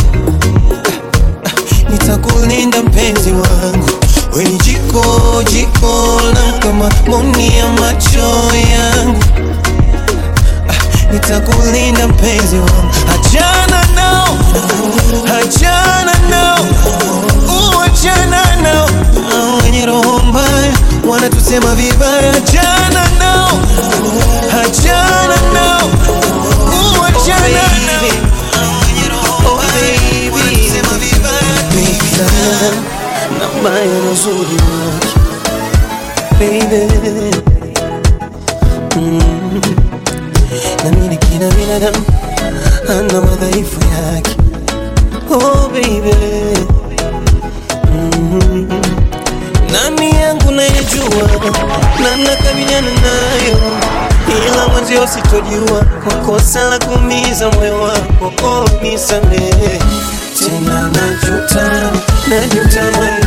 Speaker 2: Nitakulinda mpenzi wangu, wendo jiko jiko langu kama mboni ya macho yangu. Nitakulinda mpenzi wangu, achana nao, achana nao, uachana nao. Wenye roho mbaya wanatusema vibaya, achana nao, achana nao, uachana nao. Wenye roho mbaya wanatusema vibaya, baby. Na mbaya na uzuri wake, baby. Mm. Na mimi kina binadamu ana madhaifu yake, oh baby. Mm. Nani yangu nayejua na nakabiliana nayo, ila mwenzio sitojua kwa kosa la kuumiza moyo wako. Oh, nisamehe tena, najuta najuta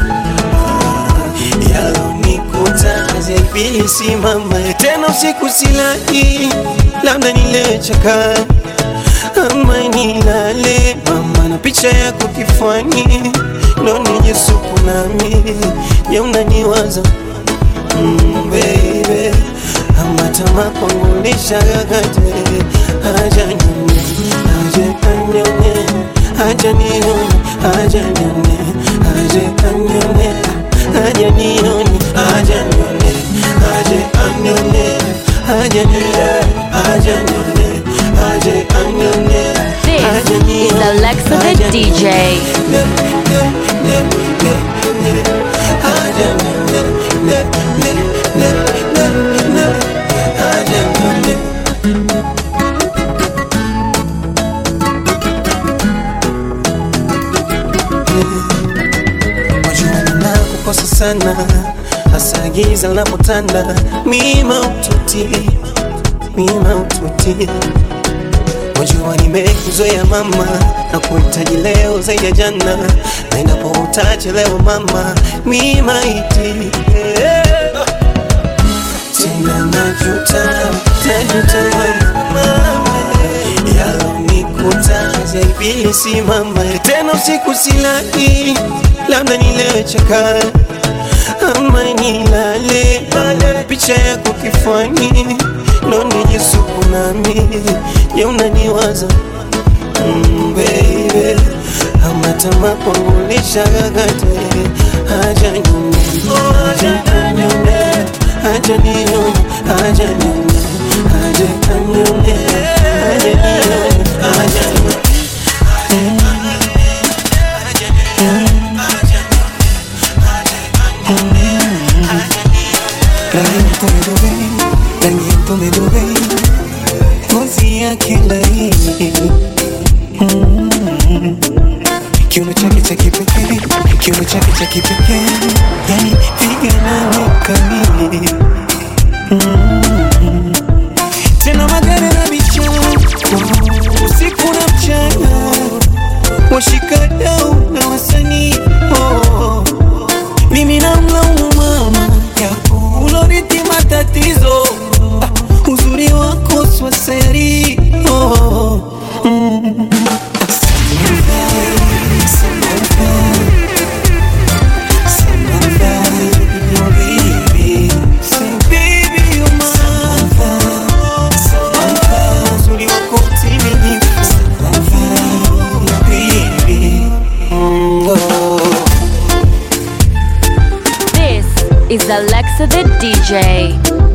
Speaker 2: yalonikuta zaibili simama tena usiku silali, labda nilechaka ama nilale mama na picha yako kifani ndo nije supu nami ya unaniwaza. Mm, baby ama tama kwangu nishagagate, aja nyone aja kanyone aja nione aja nyone aja kanyone aja nione aja nyone aja anyone aja nione aja nyone aja anyone.
Speaker 3: This is Alexa the D J.
Speaker 2: Kukosa sana hasa giza linapotanda, mima ututi mima ututi. Wajua nimekuzoea mama na kuhitaji leo zaidi ya jana, na inapo utachelewa mama mima iti tena najuta najuta mama yalonikuta zaibili simama tena usiku silali, labda nilechaka ama nilale picha yako kifani ndo nije supu nami ya unaniwaza. Mm, baby ama tama kwangu nishagagate, aja nyone aja nyone aja nione aja nyone aja nyone aja nione aja nyone. Rangiento me dobe, ngozi yake laini. Kiuno chake cha kipekee, kiuno chake cha kipekee, yani piga nawe kamili. Tena magari na bichana, usiku na mchana, washikadau na wasanii. Oh, mimi namlaumu mama yako uloriti matatizo, ah, uzuri wako swaseri. Oh, mm.
Speaker 3: Is Alexa the D J.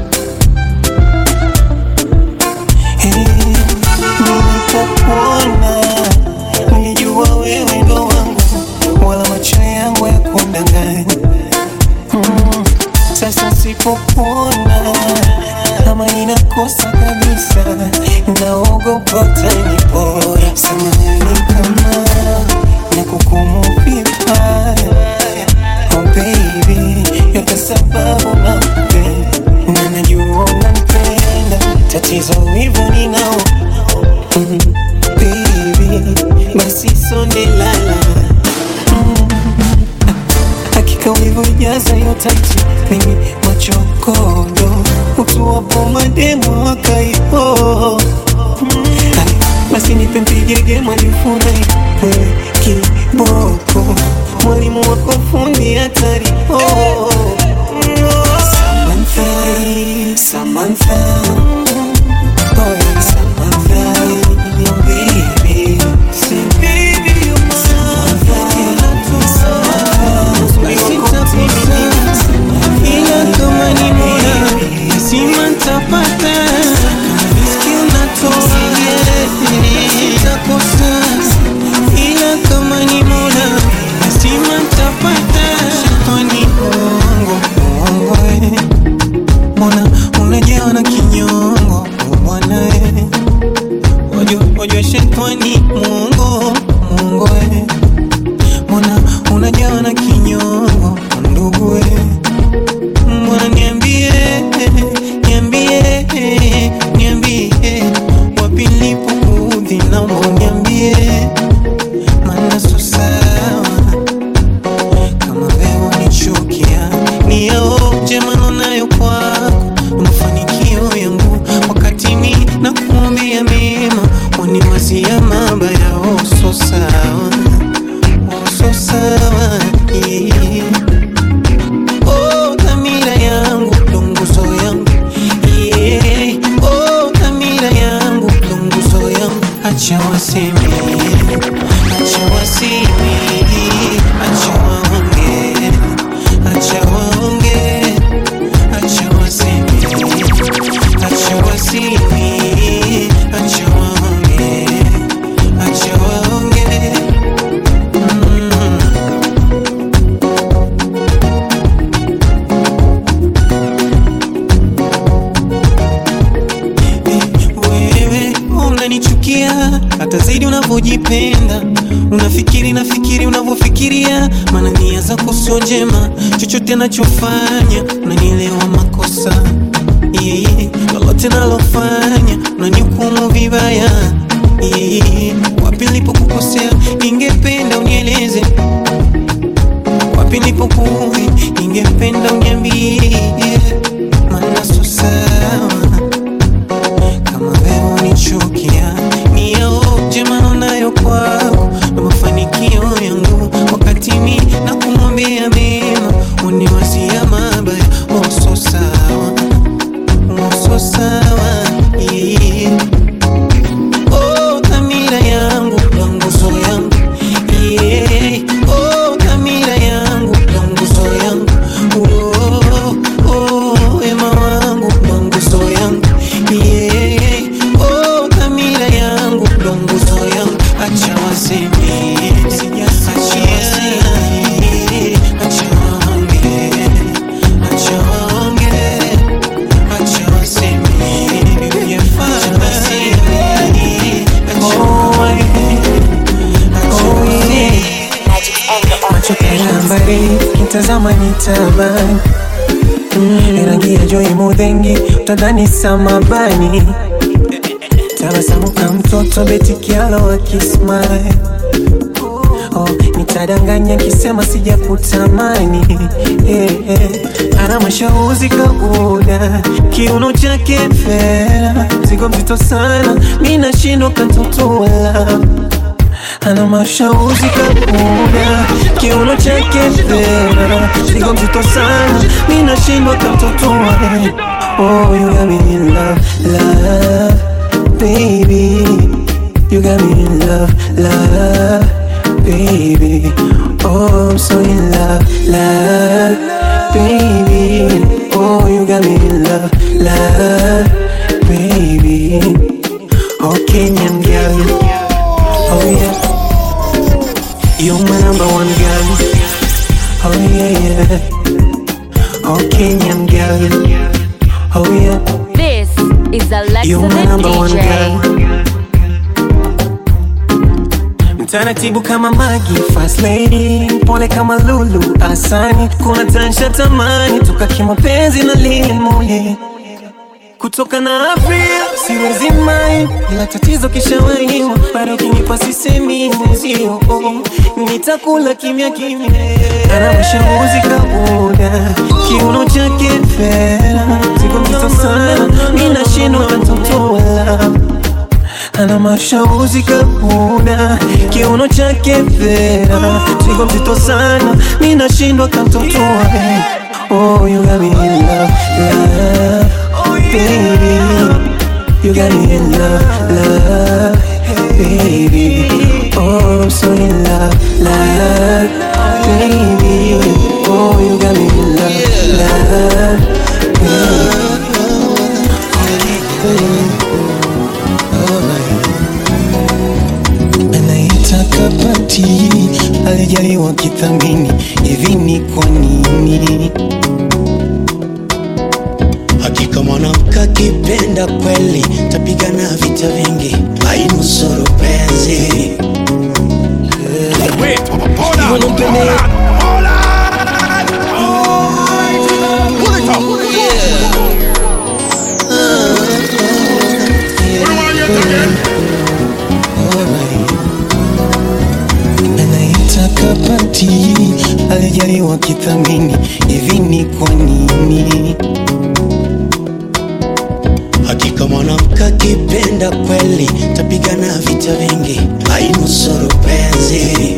Speaker 2: Nilipokuona nilijua wewe ndo wangu, wala macho yangu ya kundanganya. Mm, sasa sipokuona kama ninakosa kabisa, naogopa utanipora. Samahani kama nakukumu vibaya, oh baby, yote sababu nakupenda na najua unanipenda, tatizo hivyo ninao. Mm, baby, basi sonde lala. Mm, kaulivojaza yo taiti mimi machokodo utuwapo mademo wakaipo basi nipe mpigege mwalifurahi wewe kiboko mwalimu wako fundi hatari oh. Samantha, Samantha, oh Samantha, your baby, say baby you're mine. Samantha, ila kama ni mola simantapata iski unatoa sitakosa ila kama ni mola simantapata shetani bongo bongo mona unajawa na kinyongo bwana ojo ojo shetani mungo mungo mona unajawa na kinyongo ndugu mwana niambie niambie niambie wapi nilipoudhi naomba niambie maana sio sawa kama wewe unichukia ni yao jema nayo kwako mafanikio yangu wakati mimi nakuombea mema waniwazia mabaya oh so sawa oh so sawa yeah. Oh dhamira yangu dongozo yangu yeah. Oh dhamira yangu dongozo yangu acha waseme acha waseme acha waonge acha waonge acha waseme acha waseme acha waonge acha waonge unanichukia hata zaidi unavyojipenda unafikiri nafikiri unavyofikiria maana nia zako sio njema chochote nachofanya unanielewa makosa yeah, yeah. lolote nalofanya unanihukumu vibaya yeah, yeah. wapi nilipokukosea ningependa unieleze wapi nilipokuudhi ningependa uniambie yeah. maana sio sawa kama wewe unichukia ni yao jema nayo kwako na mafanikio yangu wakati mimi nakumwambia mema uniwazia mabaya oh so sawa oh so sawa yeah. Oh dhamira yangu dongozo yangu yeah. Oh dhamira yangu dongozo yangu oh oh wema wangu dongozo yangu yeah. Oh dhamira yangu dongozo yangu acha waseme acha waseme acha waonge acha waonge acha waseme yafaa waseme acha waonge macho kambari kitazama nitabani rangi ya joy modhengi utadhani samabani tabasamu kama mtoto beti kialo akismile oh, nitadanganya kisema sijakutamani hey, hey. Ana mashauzi kabuda kiuno chake fera zigo mzito sana mina shindo kantotola ana mashauzi kabuda kiuno chake fera zigo mzito sana mina shindo kantotola oh you got me in love love baby, you got me in love, love, baby. Oh, I'm so in love, love, baby. Oh, you got me in love, love, baby. Oh, Kenyan girl, oh yeah, you're my number one girl. Oh yeah, yeah. Oh, Kenyan girl, oh yeah.
Speaker 3: This is Alexa
Speaker 2: you're my number
Speaker 3: the
Speaker 2: one
Speaker 3: D J.
Speaker 2: girl. Mtaratibu kama Magi, fast lady, pole kama Lulu, Asani. Kuna tansha tamani, toka kimapenzi na limuli. Kutoka na April, siwezi mind, ila tatizo kishawahiwa, bado kinipa sisemi mwenzio, oh, nitakula kimya kimya. Ana mashauri kiuno chake fera, siku mzito sana, mina shindwa kutotoa. Ana mashauzi kabuda, kiuno chake fera, siku mzito sana, mina shindwa kutotoa. Oh, you got me in love, love, baby. You got me in love, love, baby. Oh, I'm so in love, love, baby. Oh, you got me in love, love, baby. Anaitaka pati, alijaliwa kithamini, hivi ni kwa nini?
Speaker 10: Hakika mwanamke akipenda kweli, tapigana vita vingi, hainusuru penzi.
Speaker 6: Wait, hold on, hold on, hold on. Pull it up, pull it up. What do I get again?
Speaker 2: Anaitaka pati, alijaliwa kithamini, hivi ni kwa nini?
Speaker 10: Hakika mwanamke akipenda kweli, tapigana vita vingi, hainusuru penzi.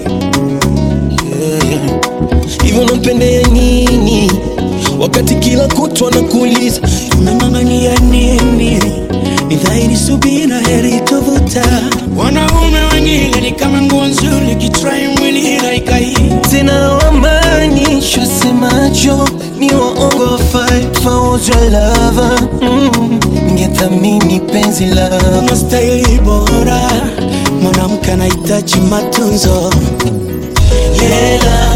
Speaker 2: Hivyo unampendea nini, wakati kila kutwa nakuuliza
Speaker 10: unang'ang'ania nini? Ni dhahiri subira heri tovuta.
Speaker 11: Wanaume wengine ni kama nguo nzuri, kitrai mwili haikai.
Speaker 2: Tena wamaanisha semacho ni waongo, fight for your lover. mm. Ningethamini penzi lako,
Speaker 10: unastahili bora, mwanamke anahitaji matunzo.
Speaker 2: Lela,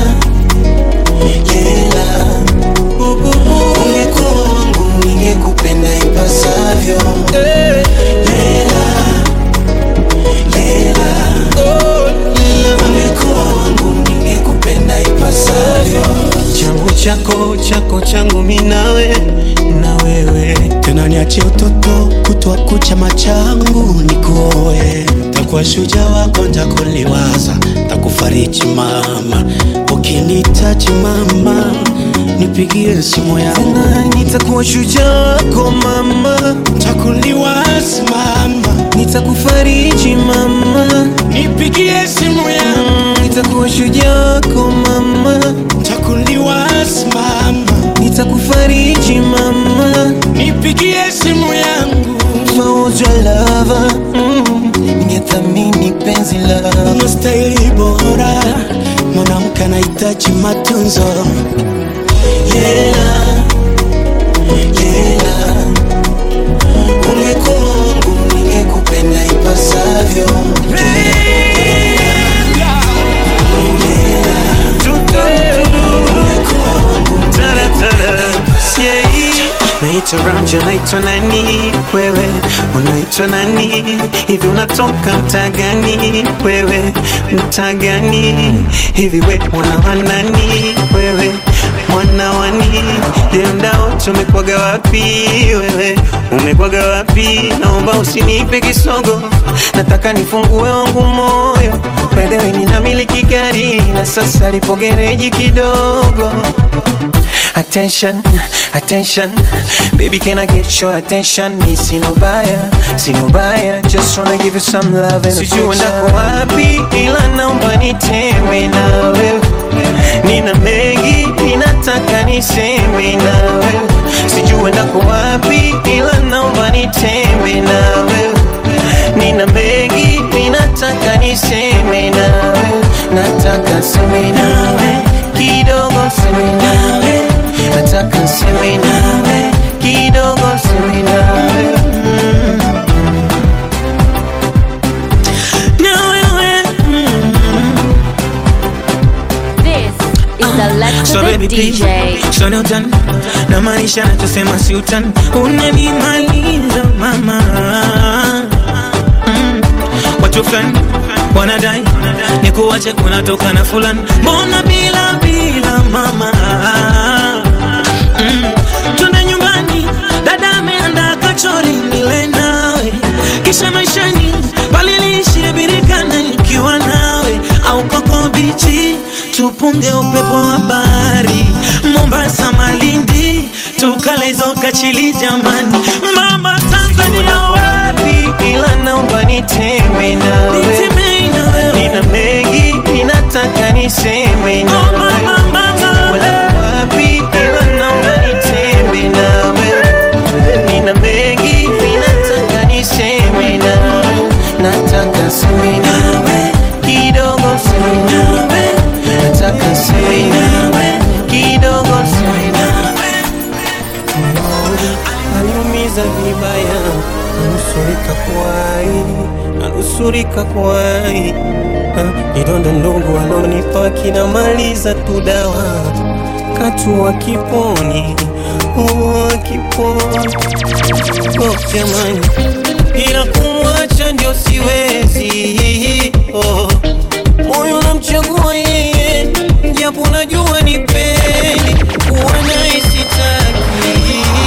Speaker 2: lela, ungekuwa wangu ningekupenda ipasavyo. Lela, lela, ungekuwa wangu ningekupenda ipasavyo. Changu chako, chako changu mimi nawe, na wewe.
Speaker 10: Tena niache utoto, kutwa kucha machangu nikuoe. Takuwa shujaa wako nitakuliwaza, takufariji mama. Ukinihitaji mama, nipigie simu yangu.
Speaker 2: Nitakuwa shujaa wako mama,
Speaker 11: takuliwaza mama.
Speaker 2: Nitakufariji mama,
Speaker 11: nipigie simu yangu.
Speaker 2: Nitakuwa shujaa wako mama,
Speaker 11: takuliwaza mama.
Speaker 2: Nitakufariji mama,
Speaker 11: nipigie simu yangu.
Speaker 2: For your lover, mm. Ningethamini penzi lako,
Speaker 10: unastahili bora, mwanamke anahitaji matunzo.
Speaker 2: Lela, lela, ungekuwa wangu ningekupenda ipasavyo. Naitwa Ramja, naitwa nani wewe, unaitwa nani? Hivi unatoka mtaa gani wewe, mtaa gani? Hivi we mwana wa nani wewe, mwana wa nini? Leo ndao tumekwaga wapi wewe, umekwaga wapi? Naomba usinipe kisogo, nataka nifungue wangu moyo. By the way ninamiliki gari na sasa lipo gereji kidogo. Attention, attention, baby can I get your attention? Me see no buyer, see no buyer, just wanna give you some love and affection. Sijui ndako wapi ila naomba nitembee nawe. Nina mengi ninataka niseme nawe. Sijui ndako wapi ila naomba nitembee nawe. Nina mengi ninataka niseme nawe. Nataka seme nawe, kidogo seme nawe. Nataka seme nawe, kidogo seme nawe. mm. Na wewe mm.
Speaker 3: This is Alexa
Speaker 2: So
Speaker 3: the
Speaker 2: baby
Speaker 3: D J.
Speaker 2: please, show no done. Na maanisha nachosema si utani, unanimaliza mama. mm. Watu fulani wanadai nikuache kunatoka na fulani, mbona bila bila mama. mm. Twende nyumbani, dada ameandaa kachori nile nawe, kisha maishani paliliishie birikana nikiwa nawe, au koko bichi tupunge upepo wa bahari Mombasa
Speaker 7: chili jamani. Mama Tanzania wapi, ila naomba nitembe nawe, nina mengi ninataka niseme nawe. Wapi, ila naomba nitembe nawe, nina mengi ninataka niseme nawe. Nataka seme nawe kidogo, seme nawe, nataka seme nawe kidogo, seme nawe. Aliumiza vibaya, anusurika kwai, anusurika kwai. Kidonda ndogo alonipa kinamaliza tu dawa, katua kiponi, oh kiponi. Oh jamani, ila kumwacha ndio siwezi. Oh, moyo namchagua yeye, japo najua ni pendi, kuwa naye sitaki.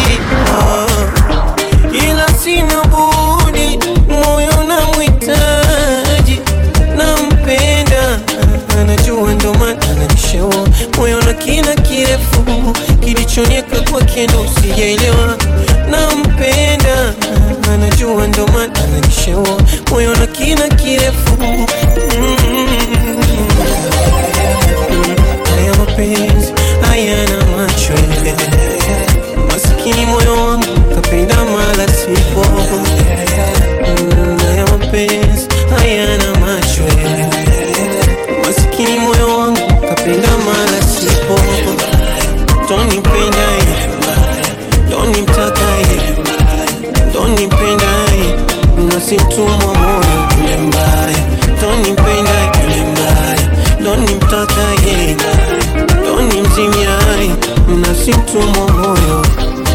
Speaker 7: Oh, ila sina budi, moyo namhitaji, nampenda, anajua ndo maana ananishaua. Moyo na kina kirefu, kilichonieka kwake ndo sijaelewa. Nampenda, anajua ndo maana ananishaua. Moyo na kina kirefu. Haya mapenzi hayana macho, masikini moyo wangu kapenda mala sipo. Haya mapenzi hayana macho, masikini moyo wangu kapenda mala sipo. Don't nipenda ye, don't nimtaka ye, don't nipenda ye, nasimtumwa moyo kule mbaya. Don't nipenda kule mbaya, don't nimtaka ye, don't nimzimia ye, nasimtumwa moyo.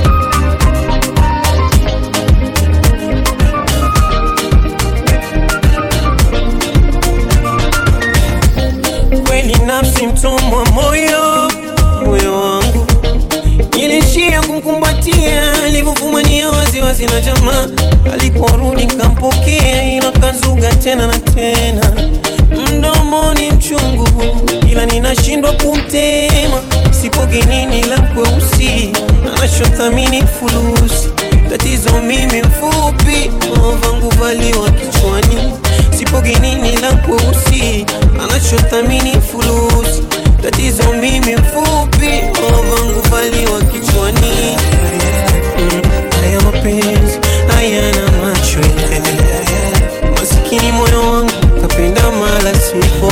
Speaker 7: Kweli nafsi mtumwa moyo, moyo wangu nilishia kumkumbatia, alivyofumania wazi wazi na jamaa. Aliporudi kampokea, ila kazuga tena na tena. Mdomoni mchungu, ila ninashindwa kumtema. Sipogi nini la kweusi, anachothamini fulusi. Tatizo mimi mfupi, vangu valiwa kichwani. Sipogi nini la kweusi, anachothamini fulusi. Tatizo mimi mfupi, vangu valiwa kichwani. Haya mapenzi hayana macho, masikini moyo wangu kapenda mala sipo.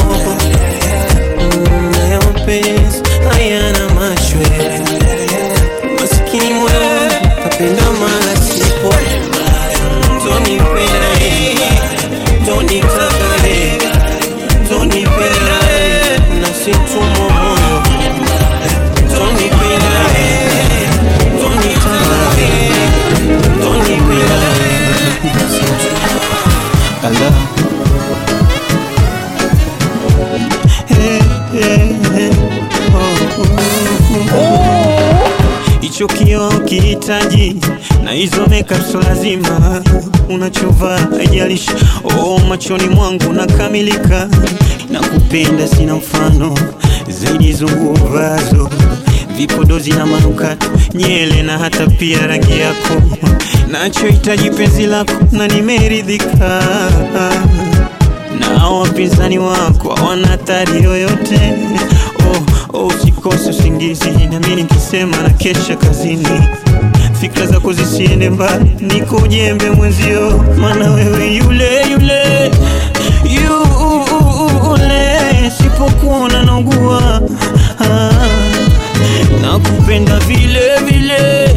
Speaker 7: Haya mapenzi hayana macho, masikini moyo wangu kapenda mala sipo. Don't nipenda ye, don't nitaka ye, don't nipenda ye, nasimtumwa moyo. Don't nipenda ye, don't nitaka ye, don't nipenda ye, nasimtumwa. Allah. Hey, hey, hey. Oh, oh, oh. Icho kio kihitaji na hizo makeup so lazima. Unachovaa haijalishi, oh machoni mwangu nakamilika. Nakupenda sina mfano, zaidi zungu vazo, vipodozi na manukato, nyele na hata pia rangi yako. Nachohitaji penzi lako na nimeridhika. Na wapinzani wako hawana hatari yoyote. Oh, oh usikose usingizi, na mimi nikisema na kesha kazini. Fikra zako zisiende mbali, niko jembe mwenzio. Maana wewe yule yule yule, sipokuona naugua. Ah, nakupenda vile vile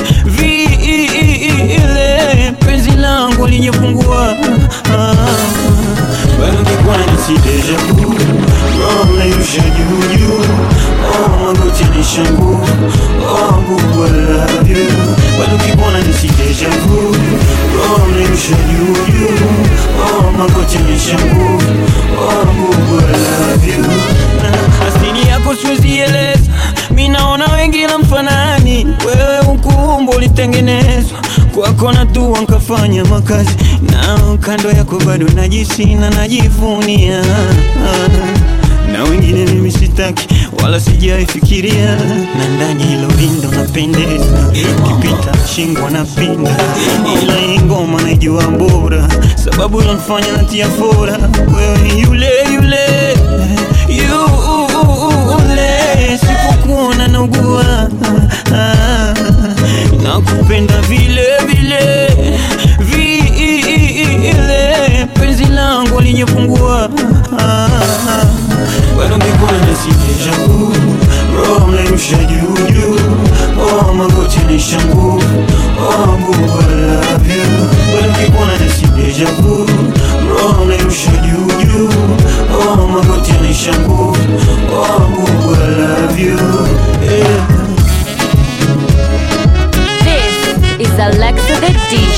Speaker 7: vile, penzi langu linyepungua. Ah, bado kikwani si deja vu, rola yusha you you. Oh magoti ni shangu, oh bubu I love you. Bado kikwani si deja vu, rola yusha you you. Oh magoti ni shangu, oh bubu I love you. Asini yako siwezi eleza, mimi naona wengi na mfanani. Wewe ukumbo ulitengenezwa, kwako na tu nkafanya makazi. Na kando yako bado najisi na najivunia. na wengine mimi sitaki wala sijaifikiria, na ndani hilo lindo napendeza, kipita shingo na pinda, ila hii ngoma naijua bora, sababu unanifanya natia fora. Wewe ni yule yule yule, sipokuona naugua, nakupenda vile vile vile, penzi langu alinyepungua, bado ngekuona nasikia jangu, roho mnairusha juu juu, oh magoti nishangu, oh boo I love you, bado ngekuona nasikia jangu, roho mnairusha juu juu, oh magoti nishangu, oh boo I love you, yeah.
Speaker 3: This is Alexa the D J.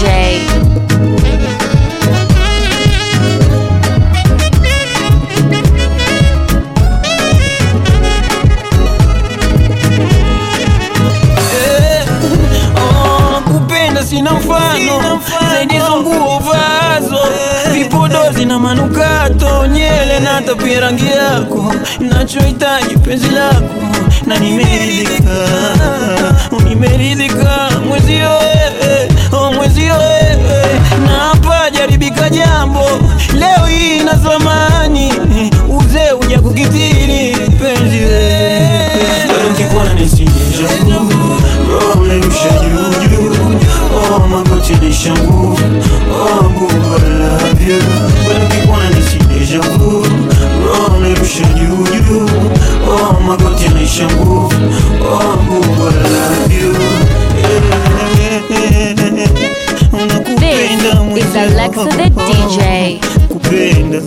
Speaker 7: Sina mfano zaidi zonguo vazo, vipodozi na manukato, nyele na tapia rangi yako, nachohitaji penzi lako, na nimeridhika, nimeridhika mwezio wewe, oh mwezio wewe, na hapa jaribika jambo, leo hii na zamani, uzee uja kukitiri penzi wewe, bado nkikuona nisije jangu, roho mnairusha juu juu, oh magoti nishangu, oh boo I love you, bado nkikuona nisije jangu, roho mnairusha juu juu, oh magoti nishangu, oh boo I love you,
Speaker 3: This is Alexa the D J.
Speaker 7: Kupenda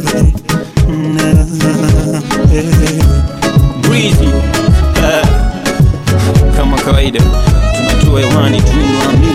Speaker 7: Breezy, uh, kama kawaida tunatua hewani tunaamini